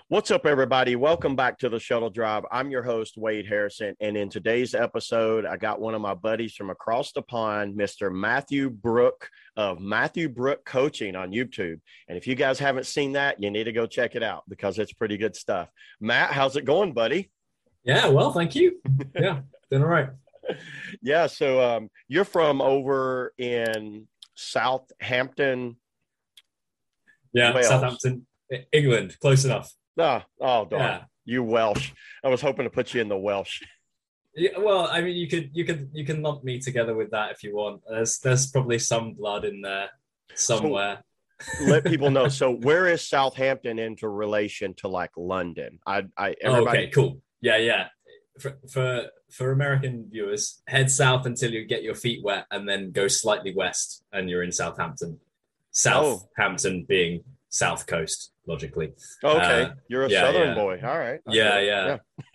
What's up, everybody? Welcome back to the Shuttle Drive. I'm your host, Wade Harrison. And in today's episode, I got one of my buddies from across the pond, Mr. Matthew Brook of Matthew Brook Coaching on YouTube. And if you guys haven't seen that, you need to go check it out because it's pretty good stuff. Matt, how's it going, buddy? Yeah, well, thank you. Yeah, doing all right. Yeah, so you're from over in Southampton, Yeah, Wales. Southampton, England, close enough. Oh, darn. Yeah. You Welsh. I was hoping to put you in the Welsh. Yeah, well, I mean, you can lump me together with that if you want. There's probably some blood in there somewhere. So, let people know. So, where is Southampton into relation to like London? Everybody... Okay, cool. Yeah. For American viewers, head south until you get your feet wet, and then go slightly west, and you're in Southampton. Southampton being South Coast, logically. Okay, you're a Southern boy. All right. Yeah.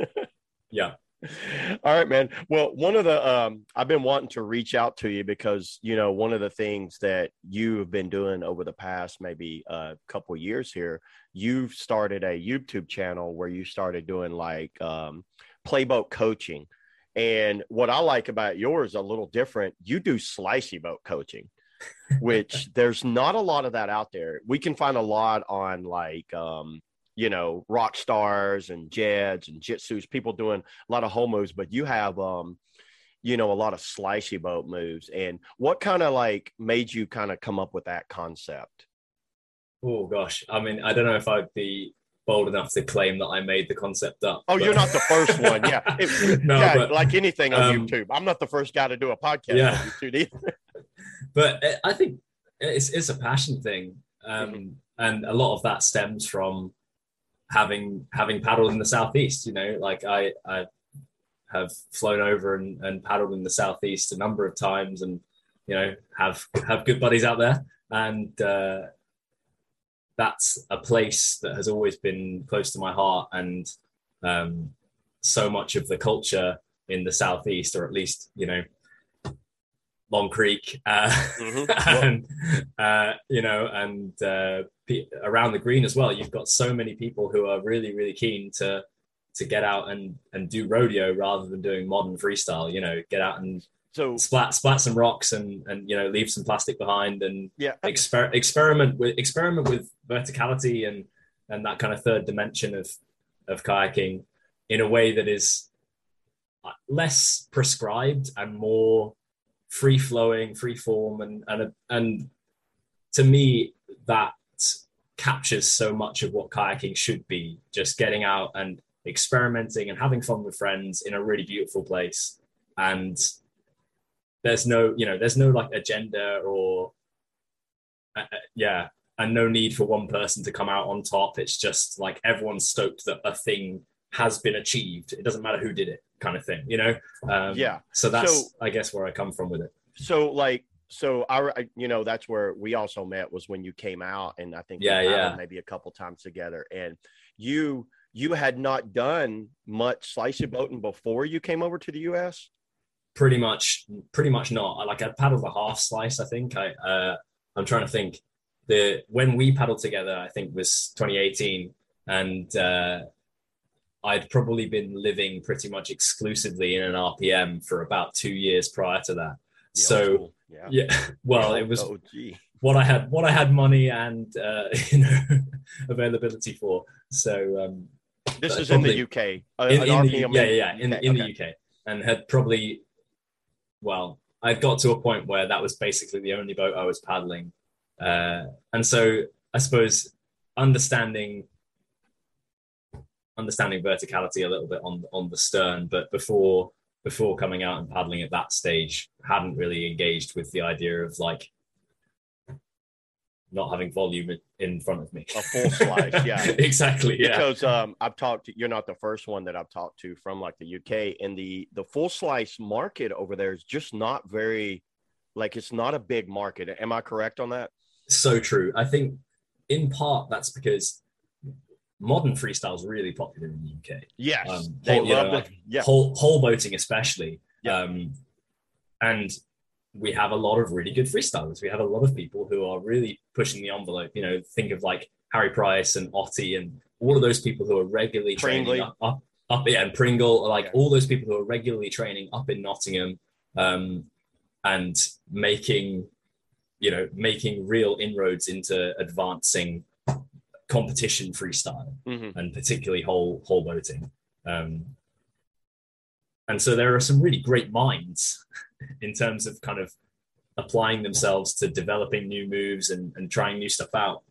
All right, man. Well, one of the I've been wanting to reach out to you because one of the things that you have been doing over the past maybe a couple of years here, you've started a YouTube channel where you started doing like playboat coaching, and what I like about yours a little different. You do slicey boat coaching, which there's not a lot of that out there. We can find a lot on like, rock stars and Jeds and Jitsus, people doing a lot of whole moves, but you have, a lot of slicey boat moves. And what kind of like made you kind of come up with that concept? Oh gosh. I mean, I don't know if I'd be bold enough to claim that I made the concept up. Oh, but... You're not the first one. Yeah. But, like anything on YouTube. I'm not the first guy to do a podcast on YouTube either. But I think it's a passion thing. And a lot of that stems from having paddled in the Southeast. Like I have flown over and paddled in the Southeast a number of times, and have good buddies out there, and that's a place that has always been close to my heart. And so much of the culture in the Southeast, or at least Long Creek, and around the green as well. You've got so many people who are really, really keen to get out and do rodeo rather than doing modern freestyle. Get out and splat some rocks and leave some plastic behind, and experiment with verticality and that kind of third dimension of kayaking in a way that is less prescribed and more free flowing, free form, and to me that captures so much of what kayaking should be: just getting out and experimenting and having fun with friends in a really beautiful place. And there's no like agenda or and no need for one person to come out on top. It's just like everyone's stoked that a thing has been achieved. It doesn't matter who did it, kind of thing, So that's, I guess, where I come from with it. So I that's where we also met, was when you came out, and I think maybe a couple times together. And you had not done much slicey boating before you came over to the US. Pretty much not. Like I paddled a half slice. I think I'm trying to think. When we paddled together, I think was 2018, and I'd probably been living pretty much exclusively in an RPM for about 2 years prior to that. It was what I had money and availability for. So this is in the UK. In the UK, and had probably, I'd got to a point where that was basically the only boat I was paddling, and so I suppose understanding verticality a little bit on the stern, but before coming out and paddling at that stage, hadn't really engaged with the idea of like not having volume in front of me. A full slice, yeah. Exactly, yeah. Because you're not the first one that I've talked to from like the UK, and the full slice market over there is just not very, like, it's not a big market. Am I correct on that? So true. I think in part that's because modern freestyle is really popular in the UK. Yes, they love it. Yeah, whole boating especially. Yeah. And we have a lot of really good freestylers. We have a lot of people who are really pushing the envelope. Think of like Harry Price and Otti and all of those people who are regularly training up and Pringle, like all those people who are regularly training up in Nottingham, and making real inroads into advancing competition freestyle, and particularly whole boating. And so there are some really great minds in terms of kind of applying themselves to developing new moves and trying new stuff out.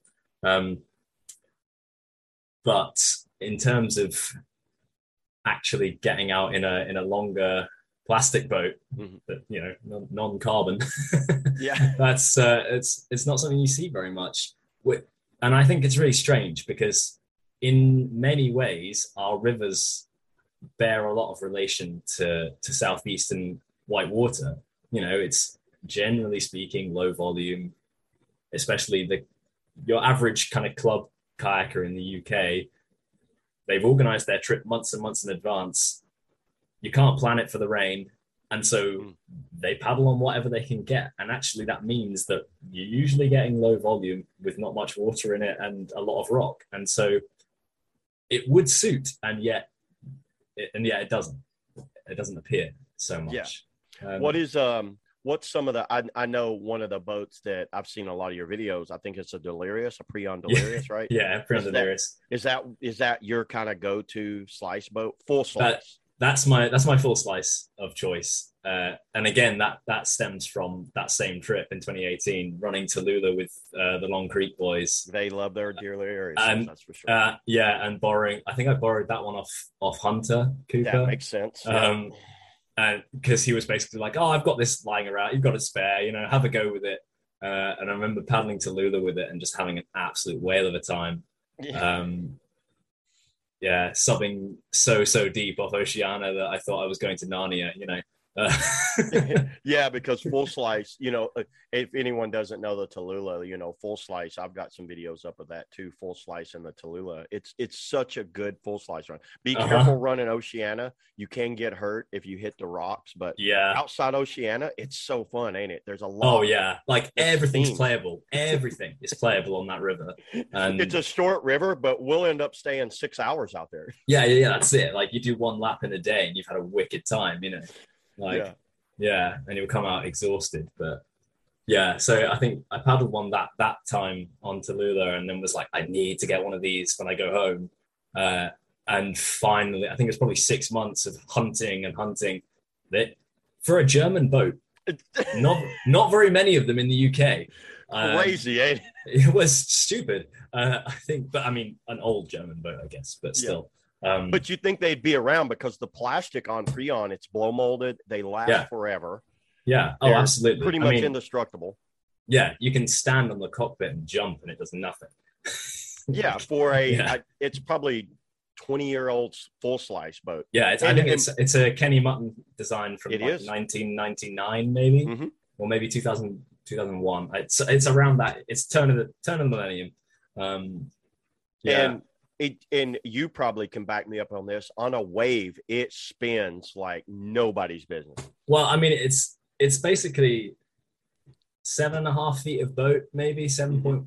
But in terms of actually getting out in a longer plastic boat, that, you know, non-carbon, that's it's not something you see very much. And I think it's really strange because in many ways our rivers bear a lot of relation to southeastern white water. You know, it's generally speaking low volume, especially your average kind of club kayaker in the UK. They've organized their trip months and months in advance. You can't plan it for the rain, and so they paddle on whatever they can get. And actually that means that you're usually getting low volume with not much water in it and a lot of rock, and so it would suit, and yet it doesn't appear so much. What's some of the, I know one of the boats that I've seen a lot of your videos, I think it's a Delirious, a Preon Delirious, right? Yeah, Preon Delirious. Is that your kind of go-to slice boat? Full slice? That's my full slice of choice. And again, that stems from that same trip in 2018, running Tallulah with the Long Creek boys. They love their Delirious, that's for sure. And I think I borrowed that one off Hunter Cooper. That makes sense. And because he was basically like, "Oh, I've got this lying around. You've got a spare, you know, have a go with it." And I remember paddling Tallulah with it and just having an absolute whale of a time. Subbing so deep off Oceania that I thought I was going to Narnia, you know. Yeah, because full slice, you know, if anyone doesn't know the Tallulah, you know, full slice, I've got some videos up of that too. Full slice and the Tallulah, it's such a good full slice run. Be careful running Oceania, you can get hurt if you hit the rocks, but outside Oceania, it's so fun, ain't it? There's a lot. Like everything's playable. Everything is playable on that river, and it's a short river, but we'll end up staying 6 hours out there. Yeah, that's it. Like you do one lap in a day and you've had a wicked time, you know. And you'll come out exhausted. But so I think I paddled one that time on Tallulah, and then was like, I need to get one of these when I go home. And finally, I think it was probably 6 months of hunting that for a German boat, not very many of them in the UK. Crazy, eh? It was stupid. I think, but I mean, an old German boat, I guess, but still. But you think they'd be around because the plastic on Preon, it's blow molded. They last forever. Yeah. Oh, absolutely. Pretty much indestructible. Yeah. You can stand on the cockpit and jump and it does nothing. For it's probably 20-year-old full slice boat. Yeah. I think it's a Kenny Mutton design from 1999, maybe, or maybe 2001. It's around that. It's turn of the millennium. And you probably can back me up on this. On a wave, it spins like nobody's business. Well, I mean, it's basically 7.5 feet of boat, maybe 7.1.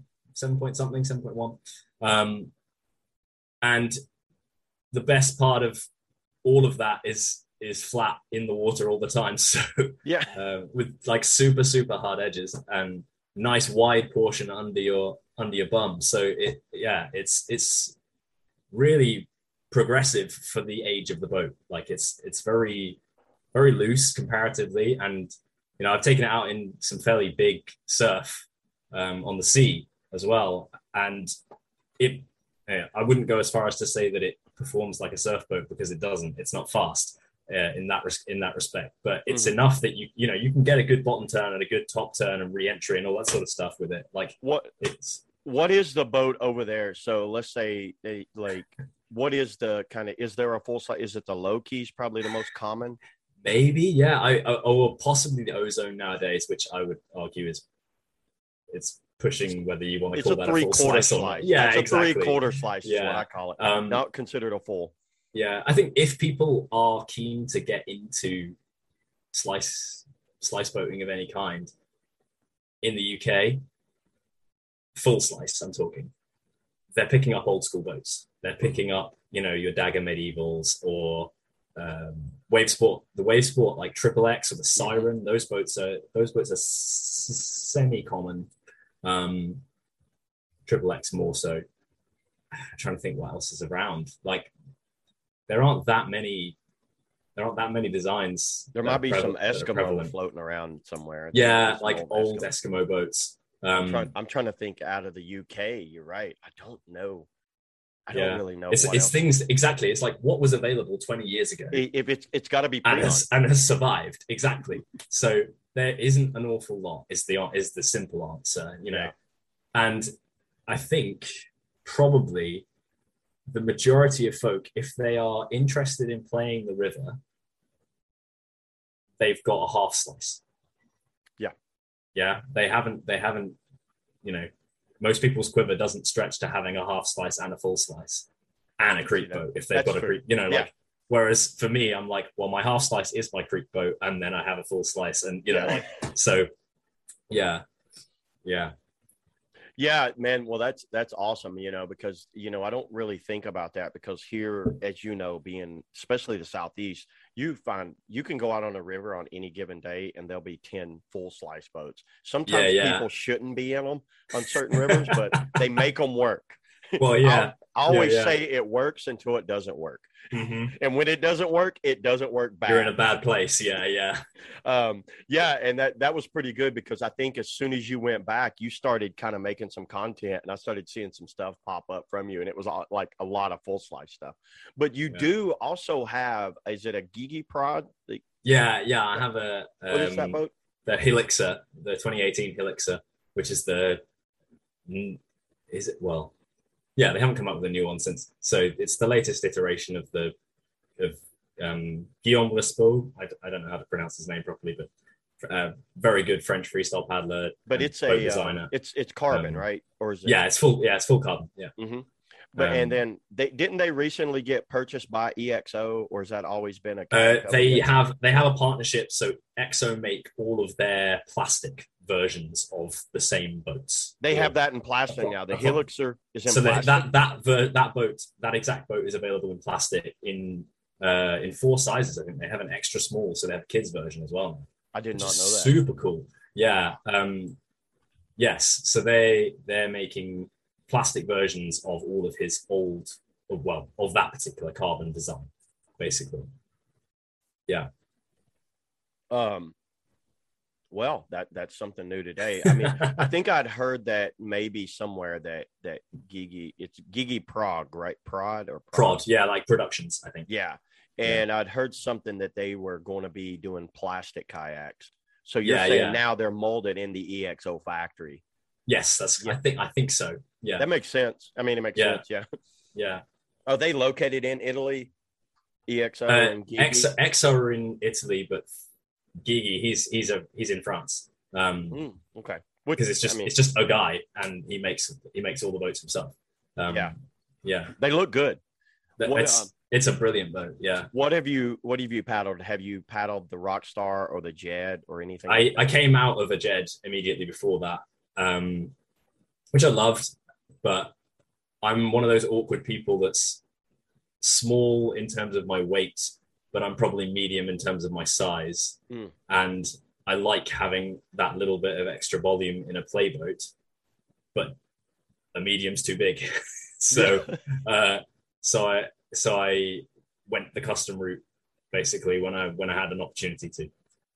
And the best part of all of that is flat in the water all the time. So with like super, super hard edges and nice wide portion under your bum. So it's really progressive for the age of the boat. Like it's very, very loose comparatively, and you know, I've taken it out in some fairly big surf on the sea as well, and I wouldn't go as far as to say that it performs like a surf boat, because it doesn't. It's not fast in that respect, but it's enough that you can get a good bottom turn and a good top turn and re-entry and all that sort of stuff with it. Like what is the boat over there? So let's say what is the kind of, is there a full size? Is it the low keys? Probably the most common. Maybe. Yeah. Or possibly the Ozone nowadays, which I would argue it's pushing whether you want to call that a full slice or not. Yeah, it's exactly. A 3/4 slice is what I call it. Not considered a full. Yeah. I think if people are keen to get into slice boating of any kind in the UK, full slice, I'm talking, they're picking up old school boats. they're picking up, your Dagger Medievals or Wave Sport, the Wave Sport like Triple X or the Siren. Those boats are semi-common. Triple X more so. I'm trying to think what else is around. Like there aren't that many designs. There might be some Eskimo floating around somewhere. Yeah, like old Eskimo boats. I'm trying to think out of the UK. You're right. I don't know. I don't really know. It's things exactly. It's like what was available 20 years ago. If it's got to be and has survived exactly. So there isn't an awful lot. Is the simple answer, And I think probably the majority of folk, if they are interested in playing the river, they've got a half slice. Yeah. They haven't. Most people's quiver doesn't stretch to having a half slice and a full slice and a creek boat if they've got a creek, like, whereas for me, I'm like, well, my half slice is my creek boat and then I have a full slice and, so yeah. Yeah, man. Well, that's awesome, because, I don't really think about that because here, as being especially the Southeast, you can go out on a river on any given day and there'll be 10 full slice boats. Sometimes people shouldn't be in them on certain rivers, but they make them work. Well, yeah. I always say it works until it doesn't work. Mm-hmm. And when it doesn't work bad. You're in a bad place. Yeah. And that was pretty good because I think as soon as you went back, you started kind of making some content and I started seeing some stuff pop up from you. And it was like a lot of full slice stuff. But you do also have, is it a Gigi Prod? Yeah. I have what is that boat? The Helixer, the 2018 Helixer, which is yeah, they haven't come up with a new one since. So it's the latest iteration of Guillaume Lespeau. I don't know how to pronounce his name properly, but very good French freestyle paddler. But it's a designer. It's carbon, right? Or is it? Yeah, it's full carbon. Yeah. Mm-hmm. But and then they recently get purchased by EXO, or has that always been a? They have a partnership. So EXO make all of their plastic versions of the same boats. They have that in plastic now. The Helixer is in plastic. So that exact boat is available in plastic in 4 sizes. I think they have an extra small, so they have a kids version as well. I did not know that. Super cool. Yeah. Yes. So they're making plastic versions of all of his of that particular carbon design, basically. Yeah. Well, that's something new today. I mean, I think I'd heard that maybe somewhere that it's Gigi Prod, right? Prod, yeah, like Productions, I think. Yeah. And I'd heard something that they were going to be doing plastic kayaks. So you're saying now they're molded in the EXO factory. Yes, I think so. Yeah. That makes sense. I mean, it makes sense, yeah. Yeah. Are they located in Italy? EXO and Gigi? EXO are in Italy, but Gigi, he's in France. Okay. Because it's just a guy, and he makes all the boats himself. Yeah. They look good. It's a brilliant boat. Yeah. What have you paddled? Have you paddled the Rockstar or the Jed or anything? I came out of a Jed immediately before that, which I loved, but I'm one of those awkward people that's small in terms of my weight, but I'm probably medium in terms of my size. And I like having that little bit of extra volume in a playboat, but a medium's too big. So I went the custom route basically when I had an opportunity to.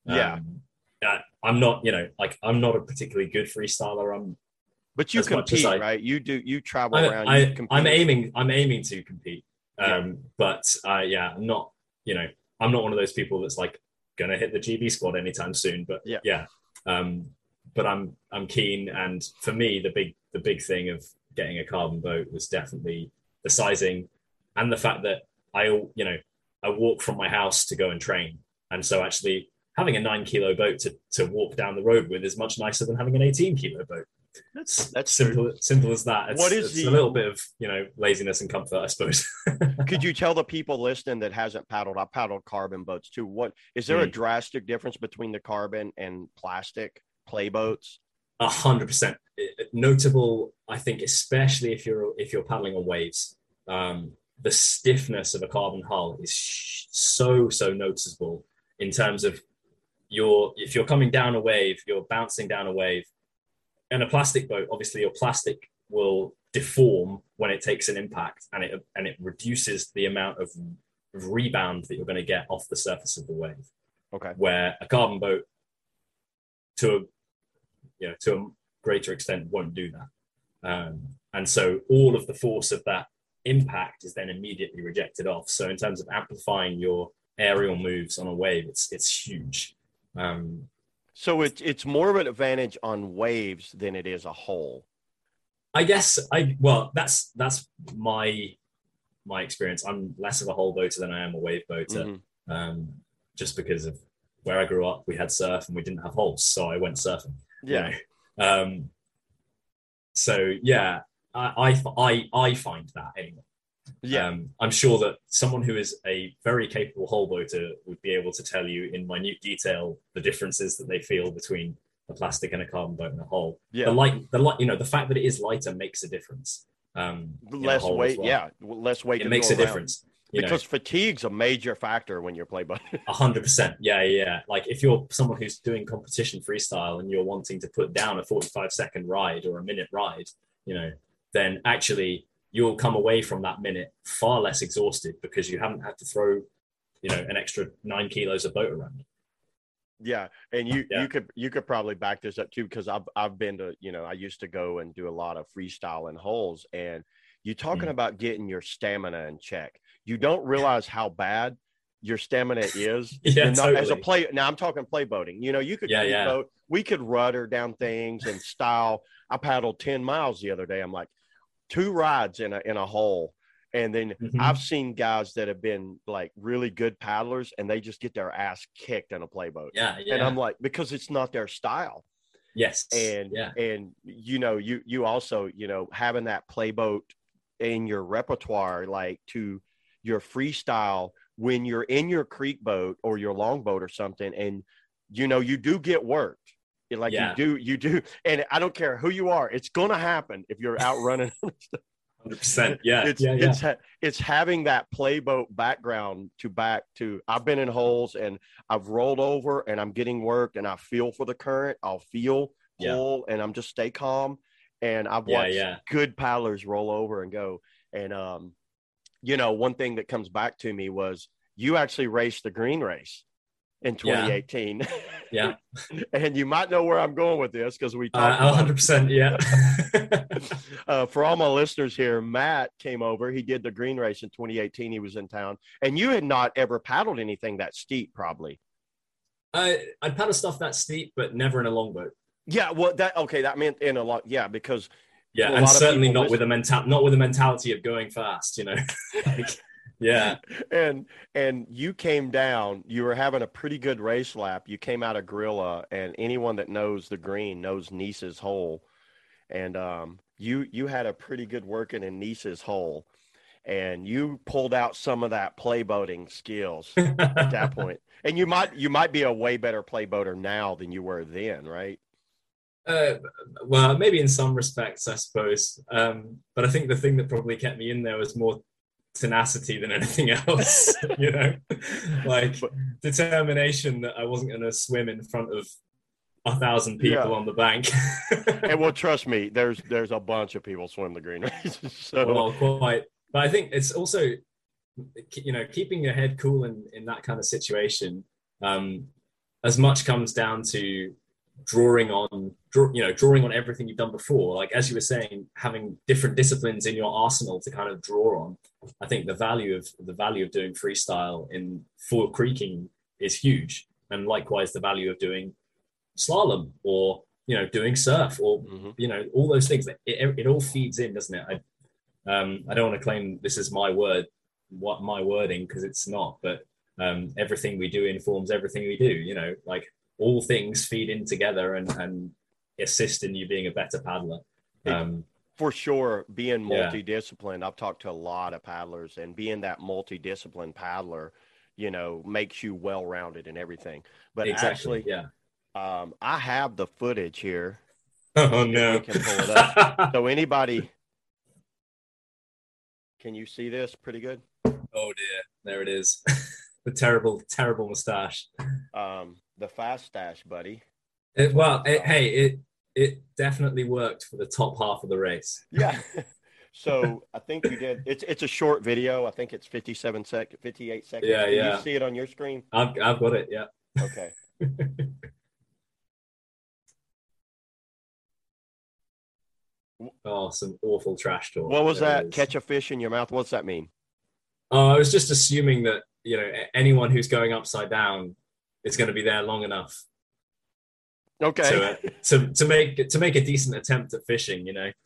I'm not, I'm not a particularly good freestyaler. But you compete, right? You travel around. I'm aiming to compete. But I'm not, I'm not one of those people that's like gonna hit the GB squad anytime soon. But but I'm keen, and for me, the big thing of getting a carbon boat was definitely the sizing and the fact that I walk from my house to go and train, and so actually having a 9 kilo boat to walk down the road with is much nicer than having an 18 kilo boat. That's simple as that. It's a little bit of laziness and comfort, I suppose. Could you tell the people listening that hasn't paddled? I paddled carbon boats too. What is there a drastic difference between the carbon and plastic play boats? 100% notable. I think especially if you're paddling on waves. the stiffness of a carbon hull is so noticeable in terms of if you're coming down a wave, you're bouncing down a wave. In a plastic boat, obviously your plastic will deform when it takes an impact, and it reduces the amount of rebound that you're going to get off the surface of the wave. Okay. Where a carbon boat, to a greater extent, won't do that. And so all of the force of that impact is then immediately rejected off. So in terms of amplifying your aerial moves on a wave, it's huge. So it's more of an advantage on waves than it is a hull. I guess that's my experience. I'm less of a hull boater than I am a wave boater, just because of where I grew up. We had surf and we didn't have hulls, so I went surfing. Yeah. So yeah, I find that anyway. Yeah. I'm sure that someone who is a very capable hull boater would be able to tell you in minute detail the differences that they feel between a plastic and a carbon boat and a hull. Yeah. The fact that it is lighter makes a difference. Less weight, less weight. It makes a difference. Because fatigue's a major factor when you're play boating. 100%. Yeah. Like if you're someone who's doing competition freestyle and you're wanting to put down a 45-second ride or a minute ride, then actually you'll come away from that minute far less exhausted because you haven't had to throw, an extra 9 kilos of boat around. Yeah. And you could probably back this up too, because I've been to, I used to go and do a lot of freestyle and holes, and you're talking about getting your stamina in check. You don't realize how bad your stamina is. Totally. As a play. Now I'm talking play boating. You could boat. We could rudder down things and style. I paddled 10 miles the other day. I'm like 2 rides in a hole. And then I've seen guys that have been like really good paddlers and they just get their ass kicked in a play boat. Yeah. And I'm like, because it's not their style. Yes. And you also, having that play boat in your repertoire, like to your freestyle when you're in your creek boat or your longboat or something, and you do get worked. You do. And I don't care who you are, it's gonna happen if you're out running. 100%. It's having that play boat background to I've been in holes and I've rolled over and I'm getting worked and I feel for the current. I'll feel pull and I'm just stay calm. And I've watched good paddlers roll over and go. And one thing that comes back to me was you actually raced the green race in 2018. Yeah. And you might know where I'm going with this because we talked 100%. Yeah. For all my listeners here, Matt came over. He did the green race in 2018. He was in town. And you had not ever paddled anything that steep, probably. I paddled stuff that steep, but never in a longboat. Yeah, well, that meant in a lot. Yeah, because and certainly not with a mentality of going fast. Yeah. And you came down, you were having a pretty good race lap. You came out of Gorilla, and anyone that knows the green knows Nice's hole. And you had a pretty good working in Nice's hole. And you pulled out some of that play boating skills at that point. And you might be a way better play boater now than you were then, right? Well, maybe in some respects, I suppose. But I think the thing that probably kept me in there was more tenacity than anything else, like determination that I wasn't going to swim in front of 1,000 people on the bank. And well, trust me, there's a bunch of people swim the green races. So. Well, quite. But I think it's also, keeping your head cool in that kind of situation, as much comes down to drawing on everything you've done before. Like, as you were saying, having different disciplines in your arsenal to kind of draw on. I think the value of doing freestyle for creeking is huge. And likewise, the value of doing slalom or, doing surf or, all those things. It all feeds in, doesn't it? I don't want to claim this is my wording, because it's not, but everything we do informs everything we do, like all things feed in together and assist in you being a better paddler. For sure, being multidisciplined, I've talked to a lot of paddlers, and being that multidisciplined paddler, makes you well-rounded in everything. But exactly, I have the footage here. Oh no! We can pull it up. So anybody Can you see this pretty good? Oh dear, there it is. The terrible, terrible mustache. The fast stash, buddy. It definitely worked for the top half of the race. Yeah. So I think you did. It's a short video. I think it's 58 seconds. Yeah, Can yeah. you see it on your screen? I've got it. Yeah. Okay. Oh, some awful trash talk. What was that? Catch a fish in your mouth. What's that mean? Oh, I was just assuming that, anyone who's going upside down is going to be there long enough. Okay. To make a decent attempt at fishing,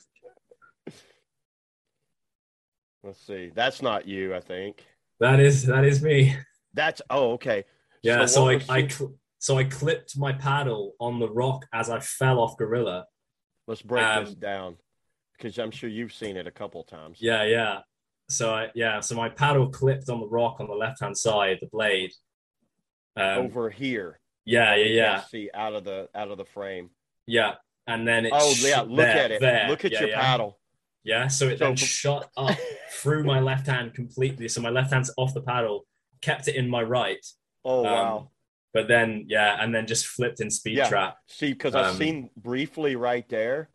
Let's see. That's not you, I think. That is me. Okay. Yeah. So I clipped my paddle on the rock as I fell off Gorilla. Let's break this down, because I'm sure you've seen it a couple times. Yeah, yeah. So my paddle clipped on the rock on the left-hand side, the blade. Over here. Yeah. See, out of the frame. Yeah, and then look at it. There. Look at your paddle. Yeah, so it then shot up through my left hand completely. So my left hand's off the paddle, kept it in my right. Oh, wow. But then, and then just flipped in speed trap. See, because I've seen briefly right there.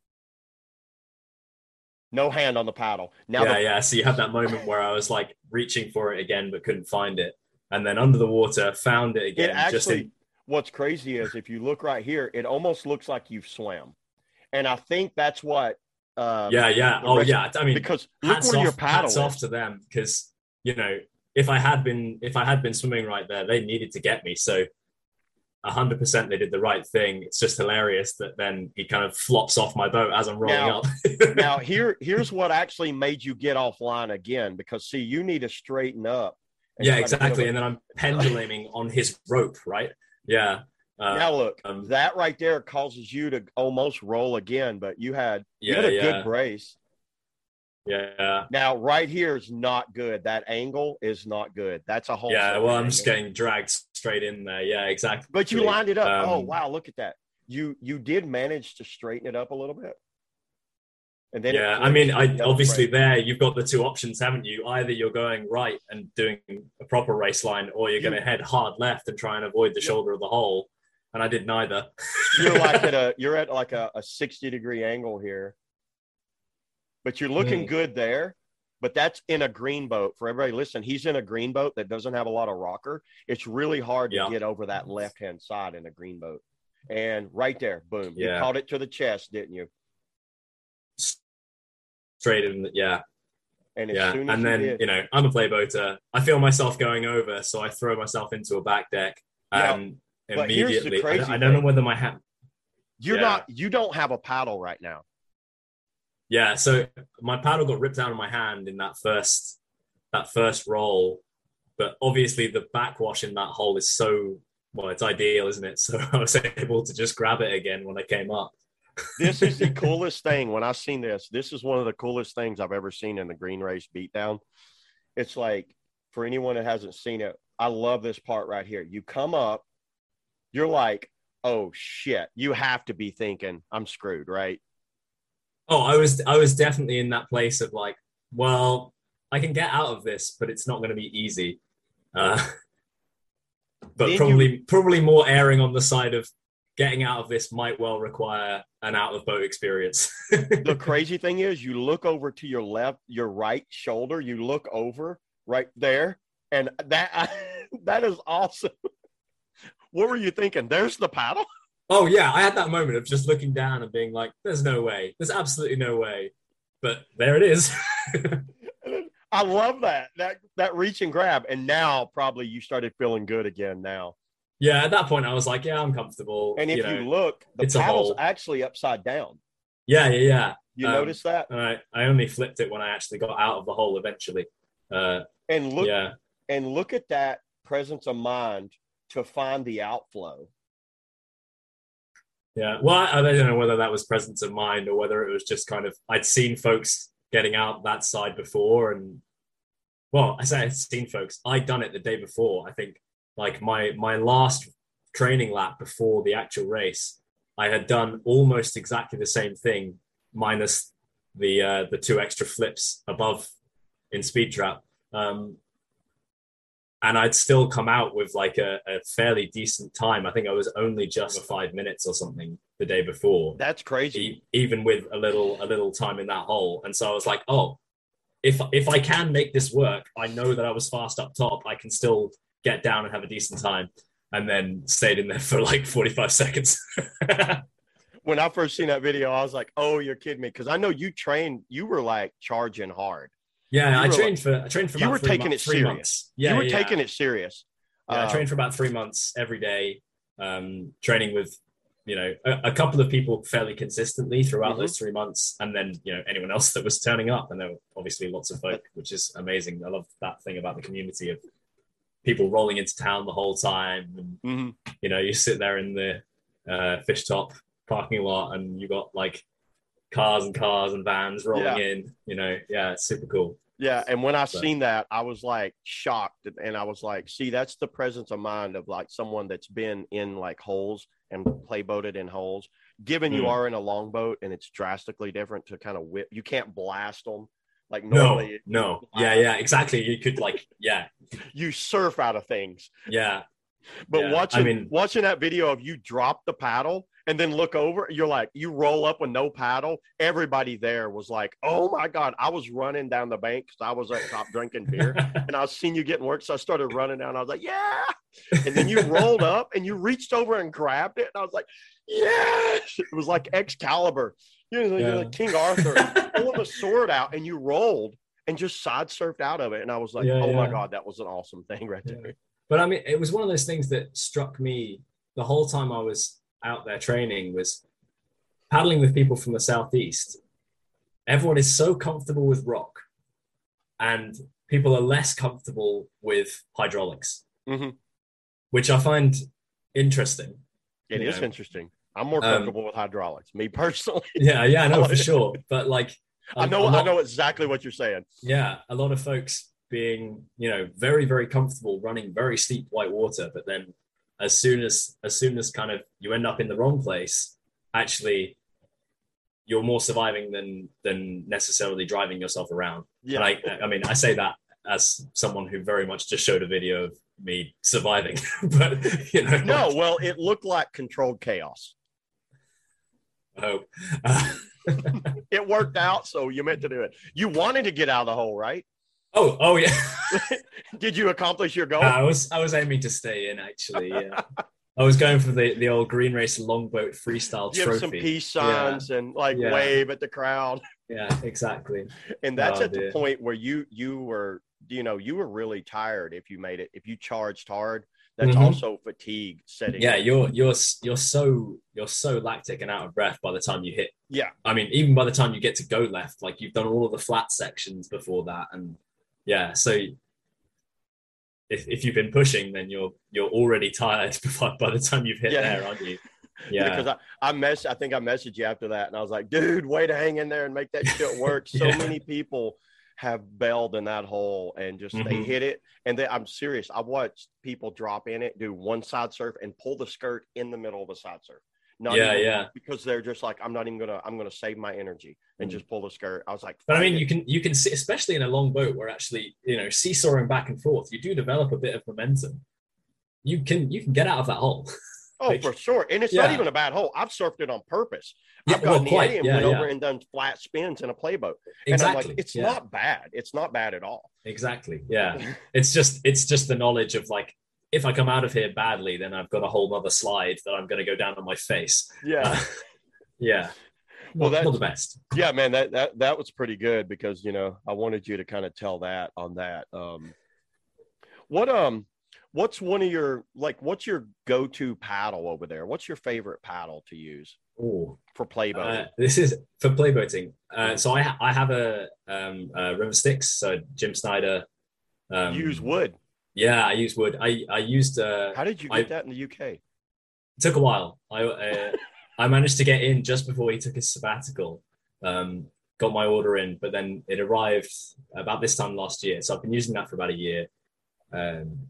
No hand on the paddle. Now So you had that moment where I was like reaching for it again, but couldn't find it. And then under the water, found it again. What's crazy is if you look right here, it almost looks like you've swam. And I think that's what. I mean, because look where your paddle is. Hats off to them, because, if I had been swimming right there, they needed to get me. So 100% they did the right thing. It's just hilarious that then he kind of flops off my boat as I'm rolling up. Now here's what actually made you get offline again, because see, you need to straighten up. Yeah, exactly. And then I'm penduluming on his rope, right? Yeah. Now look, that right there causes you to almost roll again, but you had a good brace. Yeah. Now right here is not good. That angle is not good. That's a whole. Yeah. Well, I'm just getting dragged straight in there. Yeah, exactly. But you lined it up. Oh wow, look at that. You did manage to straighten it up a little bit. And then I mean, obviously there you've got the two options, haven't you? Either you're going right and doing a proper race line, or you're going to head hard left and try and avoid the shoulder of the hole. And I did neither. You're at like a 60-degree angle here, but you're looking good there. But that's in a green boat. For everybody listen, he's in a green boat that doesn't have a lot of rocker. It's really hard to get over that left-hand side in a green boat. And right there, boom, you caught it to the chest, didn't you? Straight in, yeah. And as soon as and then I'm a playboater. I feel myself going over, so I throw myself into a back deck and immediately. I don't know whether my hand. You don't have a paddle right now. Yeah, so my paddle got ripped out of my hand in that first roll, but obviously the backwash in that hole is it's ideal, isn't it? So I was able to just grab it again when I came up. This is the coolest thing. When I've seen this is one of the coolest things I've ever seen in the Green Race Beatdown. It's like, for anyone that hasn't seen it, I love this part right here. You come up, you're like, oh shit, you have to be thinking I'm screwed, right? Oh, I was definitely in that place of like, well, I can get out of this, but it's not going to be easy. But probably more erring on the side of getting out of this might well require an out of boat experience. The crazy thing is, you look over to your right shoulder, you look over right there, and that is awesome. What were you thinking? There's the paddle? Oh, yeah. I had that moment of just looking down and being like, there's no way. There's absolutely no way. But there it is. I love that reach and grab. And now probably you started feeling good again now. Yeah, at that point, I was like, yeah, I'm comfortable. And if you look, the paddle's actually upside down. Yeah. You notice that? I only flipped it when I actually got out of the hole eventually. And look at that presence of mind to find the outflow. Yeah, well, I don't know whether that was presence of mind or whether it was just kind of, I'd seen folks getting out that side before. And, well, I say I'd seen folks. I'd done it the day before. I think, like, my last training lap before the actual race, I had done almost exactly the same thing, minus the two extra flips above in speed trap. And I'd still come out with like a fairly decent time. I think I was only just 5 minutes or something the day before. That's crazy. Even with a little time in that hole. And so I was like, oh, if I can make this work, I know that I was fast up top. I can still get down and have a decent time. And then stayed in there for like 45 seconds. When I first seen that video, I was like, oh, you're kidding me. Because I know you trained, you were like charging hard. Yeah, I trained for you were taking it serious. Months. Yeah, you were taking it serious. Yeah, I trained for about 3 months every day, training with, a couple of people fairly consistently throughout those 3 months. And then, anyone else that was turning up. And there were obviously lots of folk, which is amazing. I love that thing about the community of people rolling into town the whole time. And, you sit there in the fish top parking lot and you got like cars and vans rolling in, it's super cool. Yeah. And when I seen that, I was like shocked. And I was like, see, that's the presence of mind of like someone that's been in like holes and play boated in holes, given you are in a longboat and it's drastically different to kind of whip. You can't blast them. Like normally. No. Yeah, exactly. You could you surf out of things. Yeah. But watching that video of you drop the paddle and then look over, you're like, you roll up with no paddle. Everybody there was like, oh my God. I was running down the bank because I was at top drinking beer and I was seeing you getting work. So I started running down. I was like, yeah. And then you rolled up and you reached over and grabbed it. And I was like, yes. It was like Excalibur. You're like King Arthur pulling a sword out and you rolled and just side surfed out of it. And I was like, my God, that was an awesome thing right there. But I mean, it was one of those things that struck me the whole time I was out there training was paddling with people from the Southeast. Everyone is so comfortable with rock and people are less comfortable with hydraulics, which I find interesting. It is interesting. I'm more comfortable with hydraulics, me personally. Yeah, I know for sure. But like, I know exactly what you're saying. Yeah, a lot of folks being, very, very comfortable running very steep white water, but then as soon as kind of you end up in the wrong place, actually you're more surviving than necessarily driving yourself around. Yeah. And I mean, I say that as someone who very much just showed a video of me surviving, but No, well, it looked like controlled chaos. I hope. It worked out, so you meant to do it. You wanted to get out of the hole, right? Oh yeah. Did you accomplish your goal? I was aiming to stay in, actually. Yeah. I was going for the old Green Race longboat freestyle trophy. Give some peace signs and wave at the crowd. Yeah, exactly. And that's the point where you were, you were really tired if you made it. If you charged hard, that's also fatigue setting. Yeah, you're so lactic and out of breath by the time you hit. Yeah. I mean, even by the time you get to go left, like you've done all of the flat sections before that, and yeah, so if you've been pushing, then you're already tired by the time you've hit there, aren't you? Yeah. Because I think I messaged you after that, and I was like, dude, way to hang in there and make that shit work. So many people have bailed in that hole and just they hit it. And I'm serious. I've watched people drop in it, do one side surf and pull the skirt in the middle of a side surf. Because they're just like, I'm gonna save my energy and just pull the skirt. I was like, but I mean, you can see, especially in a long boat where actually, seesawing back and forth, you do develop a bit of momentum. You can get out of that hole. Oh, for sure. And it's not even a bad hole. I've surfed it on purpose. I've gone and went over and done flat spins in a playboat. And exactly. I'm like, it's not bad. It's not bad at all. Exactly. Yeah. It's just the knowledge of like, if I come out of here badly, then I've got a whole nother slide that I'm going to go down on my face. Yeah. Yeah. Well, that's not the best. Yeah, man, that was pretty good because, I wanted you to kind of tell that on that. What's one of your, what's your go-to paddle over there? What's your favorite paddle to use for playboating? This is for playboating. So I have a River Styx, so Jim Snyder. You use wood. Yeah, I use wood. I used. How did you get that in the UK? It took a while. I managed to get in just before he took his sabbatical. Got my order in, but then it arrived about this time last year. So I've been using that for about a year. And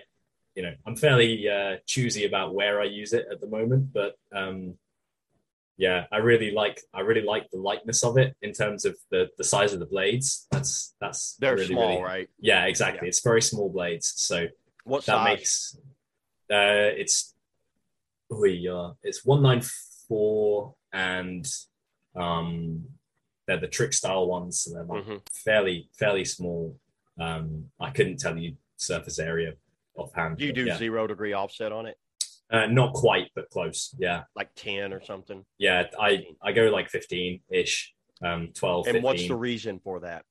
I'm fairly choosy about where I use it at the moment, but Yeah, I really like the lightness of it in terms of the size of the blades. That's They're really small, really right? yeah, exactly. Yeah. It's very small blades, so What that size? makes it's 194 and um they're the trick style ones, so they're like Hmm. fairly small. I couldn't tell you surface area offhand, Do you but do yeah, 0 degree offset on it? not quite, but close. Yeah, Like 10 or something? yeah. I 15. I go like 15 ish, 12, And what's the 15. reason for that?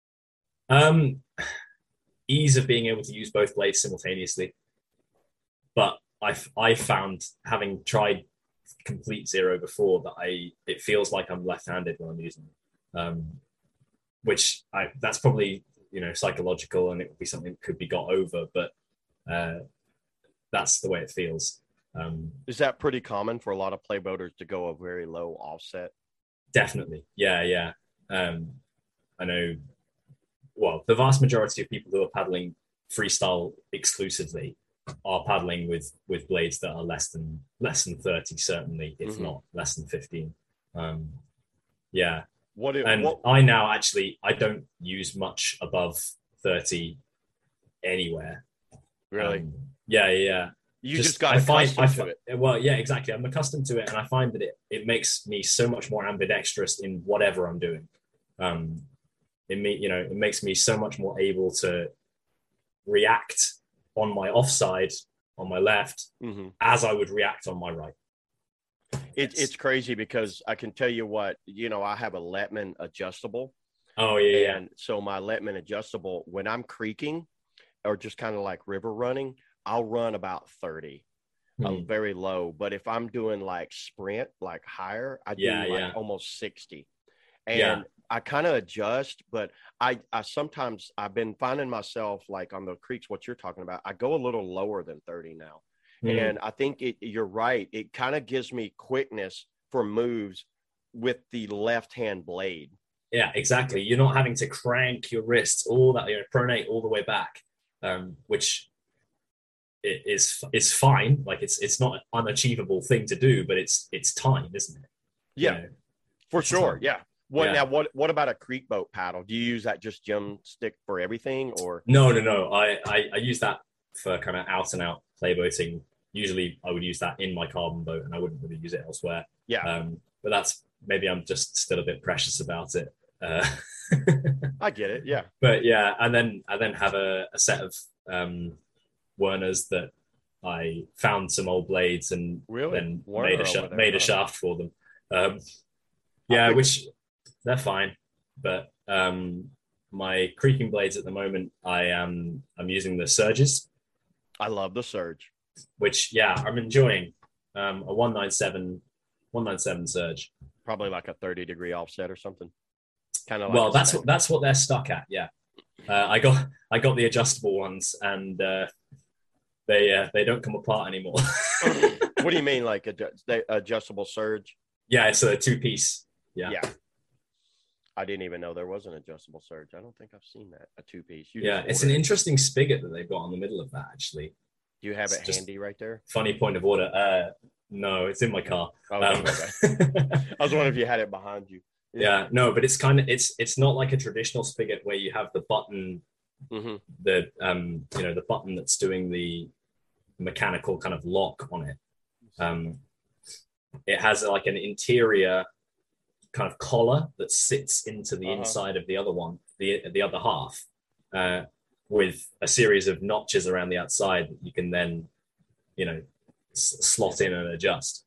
Um, ease of being able to use both blades simultaneously. But I found, having tried complete zero before, that it feels like I'm left-handed when I'm using it, which that's probably psychological, and it would be something that could be got over, but uh, that's the way it feels. Is that pretty common for a lot of play boaters to go a very low offset? Definitely, yeah, yeah. I know. Well, the vast majority of people who are paddling freestyle exclusively are paddling with blades that are less than 30, certainly, if Mm-hmm. not less than 15. Um, yeah. And What I don't use much above 30 anywhere. really? Yeah, yeah. You just Just got accustomed to it. well, yeah, exactly. I'm accustomed to it, and I find that it makes me so much more ambidextrous in whatever I'm doing. Um, it makes me so much more able to react on my offside, on my left, Mm-hmm. as I would react on my right. It's crazy because I can tell you what, I have a Letman adjustable. Oh yeah, yeah. And so my Letman adjustable, when I'm creaking or just kind of like river running, I'll run about 30, very low. But if I'm doing like sprint, like higher, I do Yeah, like yeah, almost 60. yeah. And I kind of adjust, but I sometimes I've been finding myself like on the creeks, what you're talking about, I go a little lower than 30 now. Mm. And I think you're right. It kind of gives me quickness for moves with the left hand blade. Yeah, exactly. You're not having to crank your wrists all that, pronate all the way back, which is fine. Like it's not an unachievable thing to do, but it's time, isn't it? You Yeah, know, for it's sure. time. Yeah. What Yeah. now? What about a creek boat paddle? Do you use that just gem stick for everything, or? No, no, no. I use that for kind of out and out play boating. Usually, I would use that in my carbon boat, and I wouldn't really use it elsewhere. Yeah, But that's, maybe I'm just still a bit precious about it. I get it. Yeah. But yeah, and then have a set of Werners that I found some old blades and Really, then Werner over there, made a huh? shaft for them. Um, I yeah, think which they're fine, but my creaking blades at the moment, I'm using the Surges, I love the Surge. which yeah, I'm enjoying. A 197 Surge. Probably like a 30-degree offset or something. Kind of like Well, a spec. that's what they're stuck at. Yeah, I got the adjustable ones, and they don't come apart anymore. What do you mean, like adjustable Surge? Yeah, it's a two piece. Yeah, Yeah. I didn't even know there was an adjustable Surge. I don't think I've seen that, a two-piece. You yeah, just it's order an it. interesting spigot that they've got on the middle of that. Actually, Do you have it's it just handy right there? funny point of order. No, it's in my car. Okay, okay. I was wondering if you had it behind you. Yeah, no, but it's not like a traditional spigot where you have the button, Mm-hmm. the button that's doing the mechanical kind of lock on it. It has like an interior kind of collar that sits into the inside of the other one, the other half, with a series of notches around the outside that you can then, slot in and adjust.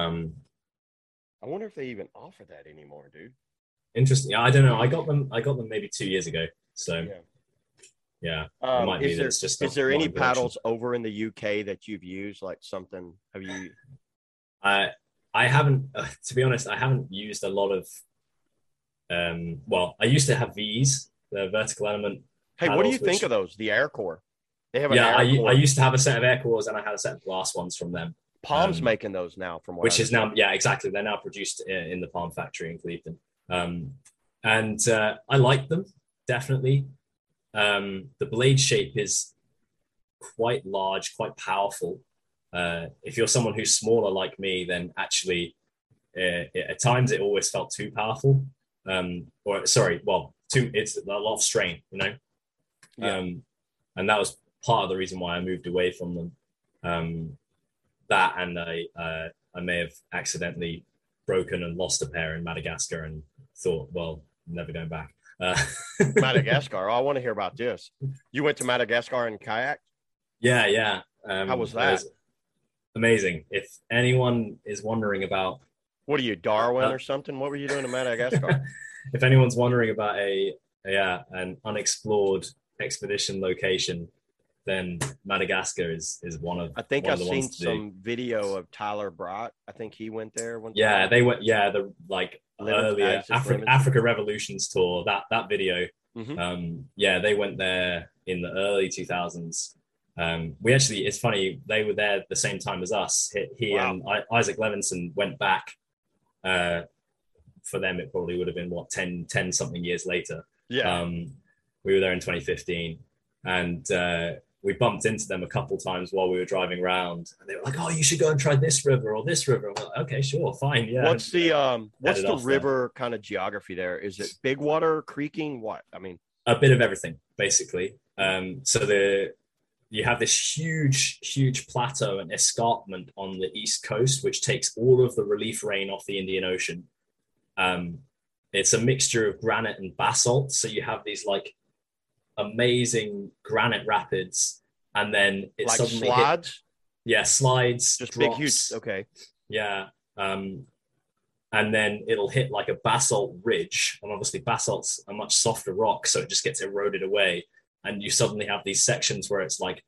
I wonder if they even offer that anymore, dude. Interesting. I don't know. I got them maybe 2 years ago. So yeah, it might be that it's just is there not any in production. paddles over in the UK that you've used, like something? Have you? I haven't, to be honest, I haven't used a lot of. Well, I used to have these, the vertical element. Hey, paddles, what do you think of those? The Air Core. They have an Yeah, Air Core. I used to have a set of air cores, and I had a set of glass ones from them. Palm's making those now, from what which I is now, yeah, exactly. They're now produced in the Palm factory in Cleveland, and I like them, definitely. The blade shape is quite large, quite powerful. If you're someone who's smaller like me, then actually at times it always felt too powerful. It's a lot of strain, you know. Yeah. And that was part of the reason why I moved away from them. That and I may have accidentally broken and lost a pair in Madagascar and thought, well, I'm never going back. Madagascar. Oh, I want to hear about this. You went to Madagascar in kayak? Yeah. How was that? Was amazing. If anyone is wondering about, what are you, Darwin or something? What were you doing in Madagascar? If anyone's wondering about an unexplored expedition location, then Madagascar is one of. I think I've seen some video of Tyler Brott. I think he went there one time. Yeah, they went. Yeah, the earlier Africa Revolutions tour. That video. Mm-hmm. They went there in the early 2000s. It's funny, they were there at the same time as us. He wow. And Isaac Levinson went back. For them, it probably would have been 10 something years later. Yeah. We were there in 2015, and we bumped into them a couple times while we were driving around, and they were like, "Oh, you should go and try this river or this river." I'm like, "Okay, sure, fine, yeah." What's the river kind of geography there? Is it big water, creeking? What? I mean, a bit of everything, basically. You have this huge plateau and escarpment on the east coast, which takes all of the relief rain off the Indian Ocean. It's a mixture of granite and basalt, so you have these like amazing granite rapids, and then it like suddenly slides. Slides, just drops. Big, huge. Okay. Yeah, and then it'll hit like a basalt ridge, and obviously basalt's a much softer rock, so it just gets eroded away, and you suddenly have these sections where it's like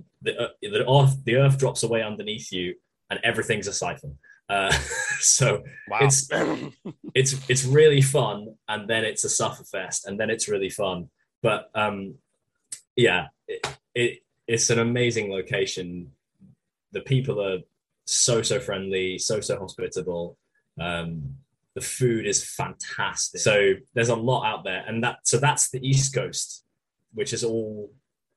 the earth drops away underneath you, and everything's a siphon. So wow. it's really fun, and then it's a sufferfest, and then it's really fun. But it's an amazing location. The people are so friendly, so hospitable. The food is fantastic. So there's a lot out there, and that's the East Coast, which is all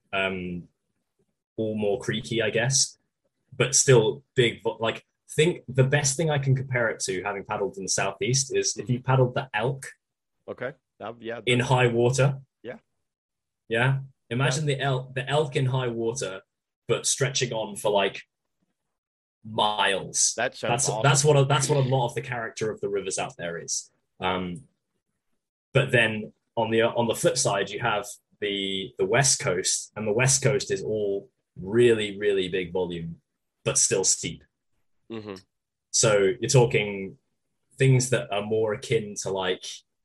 more creaky, I guess, but still big. Like, think the best thing I can compare it to, having paddled in the Southeast, is if you paddled the Elk. Okay. In high water. Yeah. Imagine the elk in high water, but stretching on for like miles. That's awesome. That's what a lot of the character of the rivers out there is. But then on the flip side, you have the West Coast, and the West Coast is all really, really big volume, but still steep. Mm-hmm. So you're talking things that are more akin to like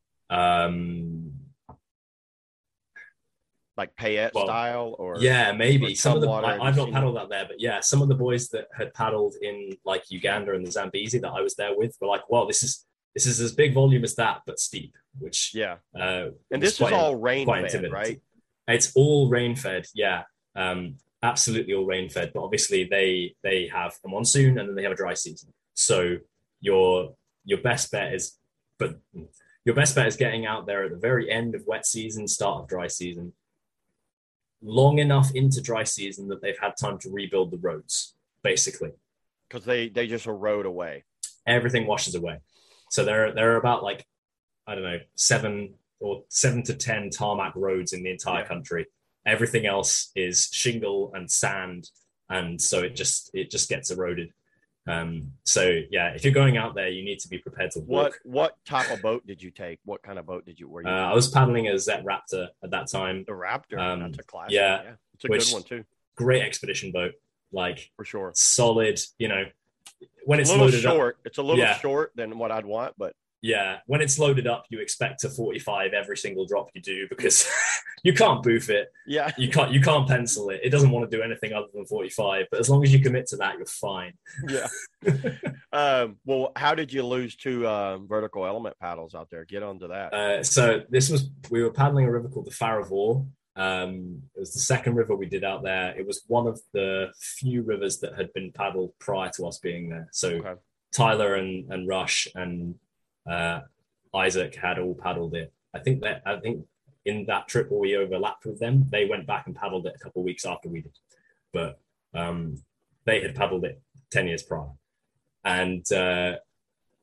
Payette style, or maybe some of the I've not paddled out there, but yeah, some of the boys that had paddled in like Uganda and the Zambezi that I was there with were like, "Well, this is as big volume as that, but steep." Which and this is all rain fed, right? It's all rain fed, absolutely all rain fed. But obviously they have a monsoon and then they have a dry season. So your best bet is getting out there at the very end of wet season, start of dry season, long enough into dry season that they've had time to rebuild the roads, basically. Because they just erode away. Everything washes away. So there are about like, I don't know, 7 to 10 tarmac roads in the entire country. Everything else is shingle and sand, and so it just gets eroded. If you're going out there, you need to be prepared to walk. What type of boat did you take? What kind of boat were you? I was paddling a Zet Raptor at that time. The Raptor, that's a classic. Yeah, it's a good one too. Great expedition boat, like for sure. Solid, when it's loaded short. It's a little short than what I'd want, but yeah, when it's loaded up, you expect to 45 every single drop you do, because you can't boof it. Yeah, you can't pencil it. It doesn't want to do anything other than 45. But as long as you commit to that, you're fine. Yeah. Well, how did you lose 2 vertical element paddles out there? Get onto that. So we were paddling a river called the Faravor. It was the second river we did out there. It was one of the few rivers that had been paddled prior to us being there. So Tyler and Rush and Isaac had all paddled it. I think in that trip where we overlapped with them, they went back and paddled it a couple of weeks after we did, but they had paddled it 10 years prior. And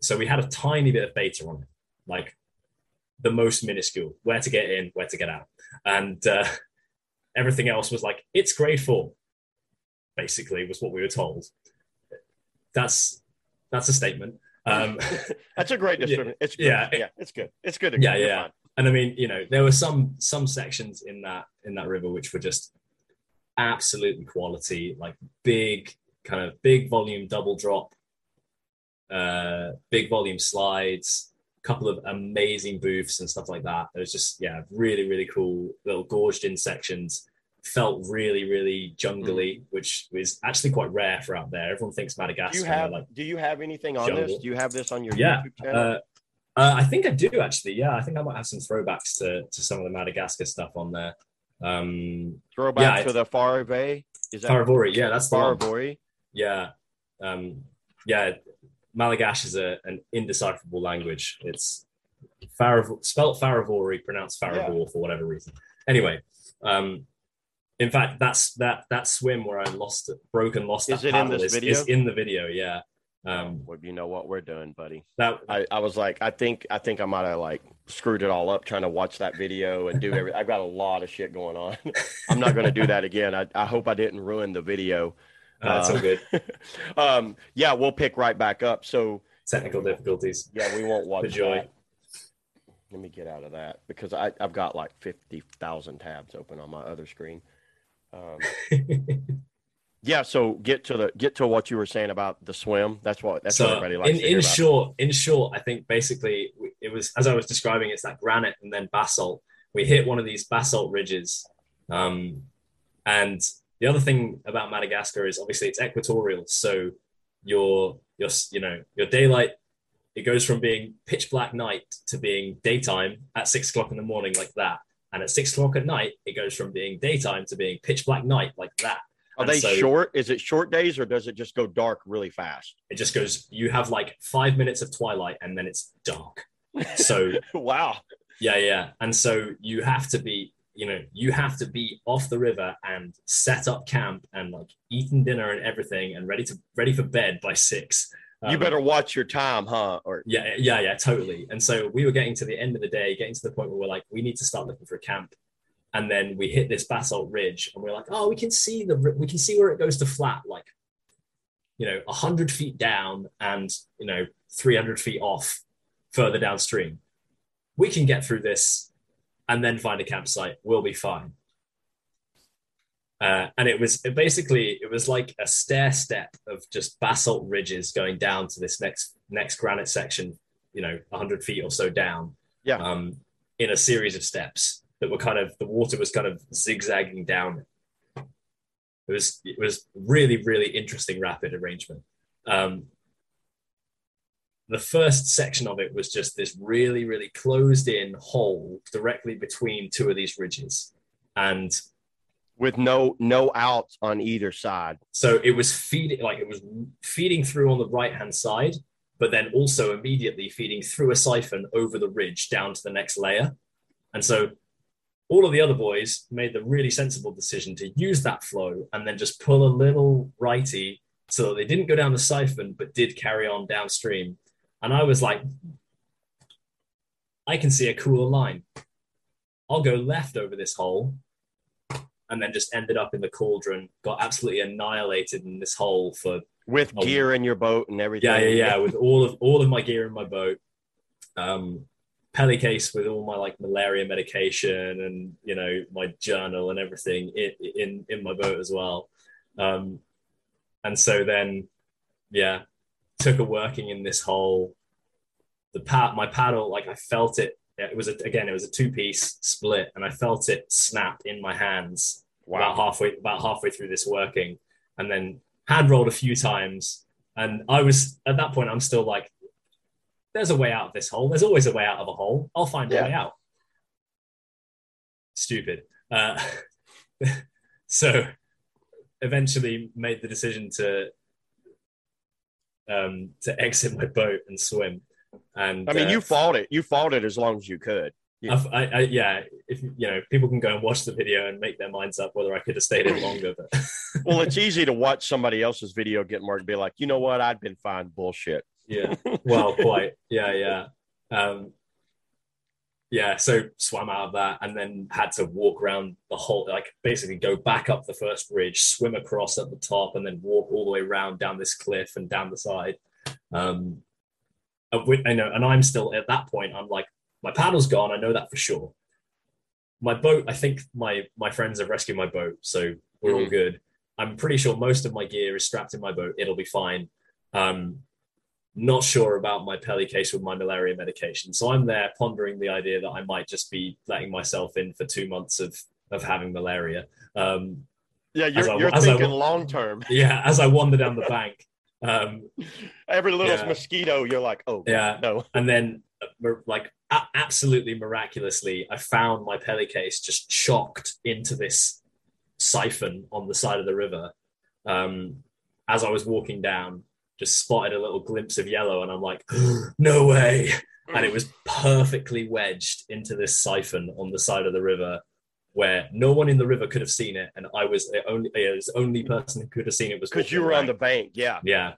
so we had a tiny bit of beta on it, like the most minuscule, where to get in, where to get out. And everything else was like, it's grade 4, basically, was what we were told. That's a statement. That's a great description. It's good. Yeah, it's good. It's good. Yeah. And I mean, there were some sections in that river which were just absolutely quality, like big volume double drop, big volume slides, a couple of amazing booths and stuff like that. It was just really, really cool little gorged in sections. Felt really, really jungly, which is actually quite rare for out there. Everyone thinks Madagascar. Do you have anything on jungle. this? Do you have this on your YouTube channel? I think I do actually. Yeah, I think I might have some throwbacks to some of the Madagascar stuff on there. Throwback to the Faravore? Is that Faravore? Yeah, that's the Faravore. Yeah, Malagash is an indecipherable language. It's spelt Faravore, pronounced Faravore for whatever reason. Anyway, in fact, that swim where I broke and lost that paddle in this video? Is in the video. Yeah. Well, you know what we're doing, buddy. I was like, I think I might have like screwed it all up trying to watch that video and do everything. I've got a lot of shit going on. I'm not going to do that again. I hope I didn't ruin the video. That's all good. We'll pick right back up. So technical difficulties. Yeah, we won't watch the joy. That. Let me get out of that because I've got like 50,000 tabs open on my other screen. So get to what you were saying about the swim. That's what everybody likes to hear about. In short, I think basically it was, as I was describing, it's that granite and then basalt. We hit one of these basalt ridges, and the other thing about Madagascar is obviously it's equatorial, so your daylight, it goes from being pitch black night to being daytime at 6 o'clock in the morning like that. And at 6 o'clock at night, it goes from being daytime to being pitch black night like that. Are they short? Is it short days or does it just go dark really fast? It just goes, you have like 5 minutes of twilight and then it's dark. So, wow. Yeah. And so you have to be off the river and set up camp and like eating dinner and everything and ready for bed by 6. You better watch your time, huh? Yeah, totally. And so we were getting to the end of the day, getting to the point where we're like, we need to start looking for a camp. And then we hit this basalt ridge and we're like, oh, we can see where it goes to flat, like, 100 feet down and, 300 feet off further downstream. We can get through this and then find a campsite. We'll be fine. And it was like a stair step of just basalt ridges going down to this next granite section, 100 feet or so down. Yeah. In a series of steps that were the water was kind of zigzagging down. It was really, really interesting rapid arrangement. The first section of it was just this really, really closed in hole directly between two of these ridges. And with no outs on either side. So it was feeding through on the right-hand side, but then also immediately feeding through a siphon over the ridge down to the next layer. And so all of the other boys made the really sensible decision to use that flow and then just pull a little righty so that they didn't go down the siphon, but did carry on downstream. And I was like, I can see a cooler line. I'll go left over this hole. And then just ended up in the cauldron, got absolutely annihilated in this hole with gear in your boat and everything. Yeah. With all of my gear in my boat, Peli case with all my like malaria medication and my journal and everything in my boat as well. And so then, took a working in this hole. My paddle, like I felt it. It was a 2-piece split, and I felt it snap in my hands. Wow. About halfway through this working, and then hand rolled a few times. And I was at that point, I'm still like, "There's a way out of this hole. There's always a way out of a hole. I'll find a way out." Stupid. So eventually made the decision to exit my boat and swim. And I mean, you fought it. You fought it as long as you could. If people can go and watch the video and make their minds up whether I could have stayed in longer. But well, it's easy to watch somebody else's video get marked and be like, you know what, I'd been fine. Bullshit. Yeah. Well, quite. Yeah. Yeah, so swam out of that and then had to walk around the whole, like basically go back up the first ridge, swim across at the top, and then walk all the way around down this cliff and down the side. I know, and I'm still at that point. I'm like, my paddle's gone. I know that for sure. My boat, I think my friends have rescued my boat, so we're all good. I'm pretty sure most of my gear is strapped in my boat. It'll be fine. Not sure about my Peli case with my malaria medication. So I'm there pondering the idea that I might just be letting myself in for 2 months of having malaria. You're thinking long term. Yeah, as I wander down the bank. Every little mosquito, you're like, oh, yeah, no. And then, like, absolutely miraculously, I found my Peli case just shocked into this siphon on the side of the river. As I was walking down, just spotted a little glimpse of yellow, and I'm like, no way. And it was perfectly wedged into this siphon on the side of the river where no one in the river could have seen it. And I was the only person who could have seen it was because you were on the bank. Yeah. Yeah.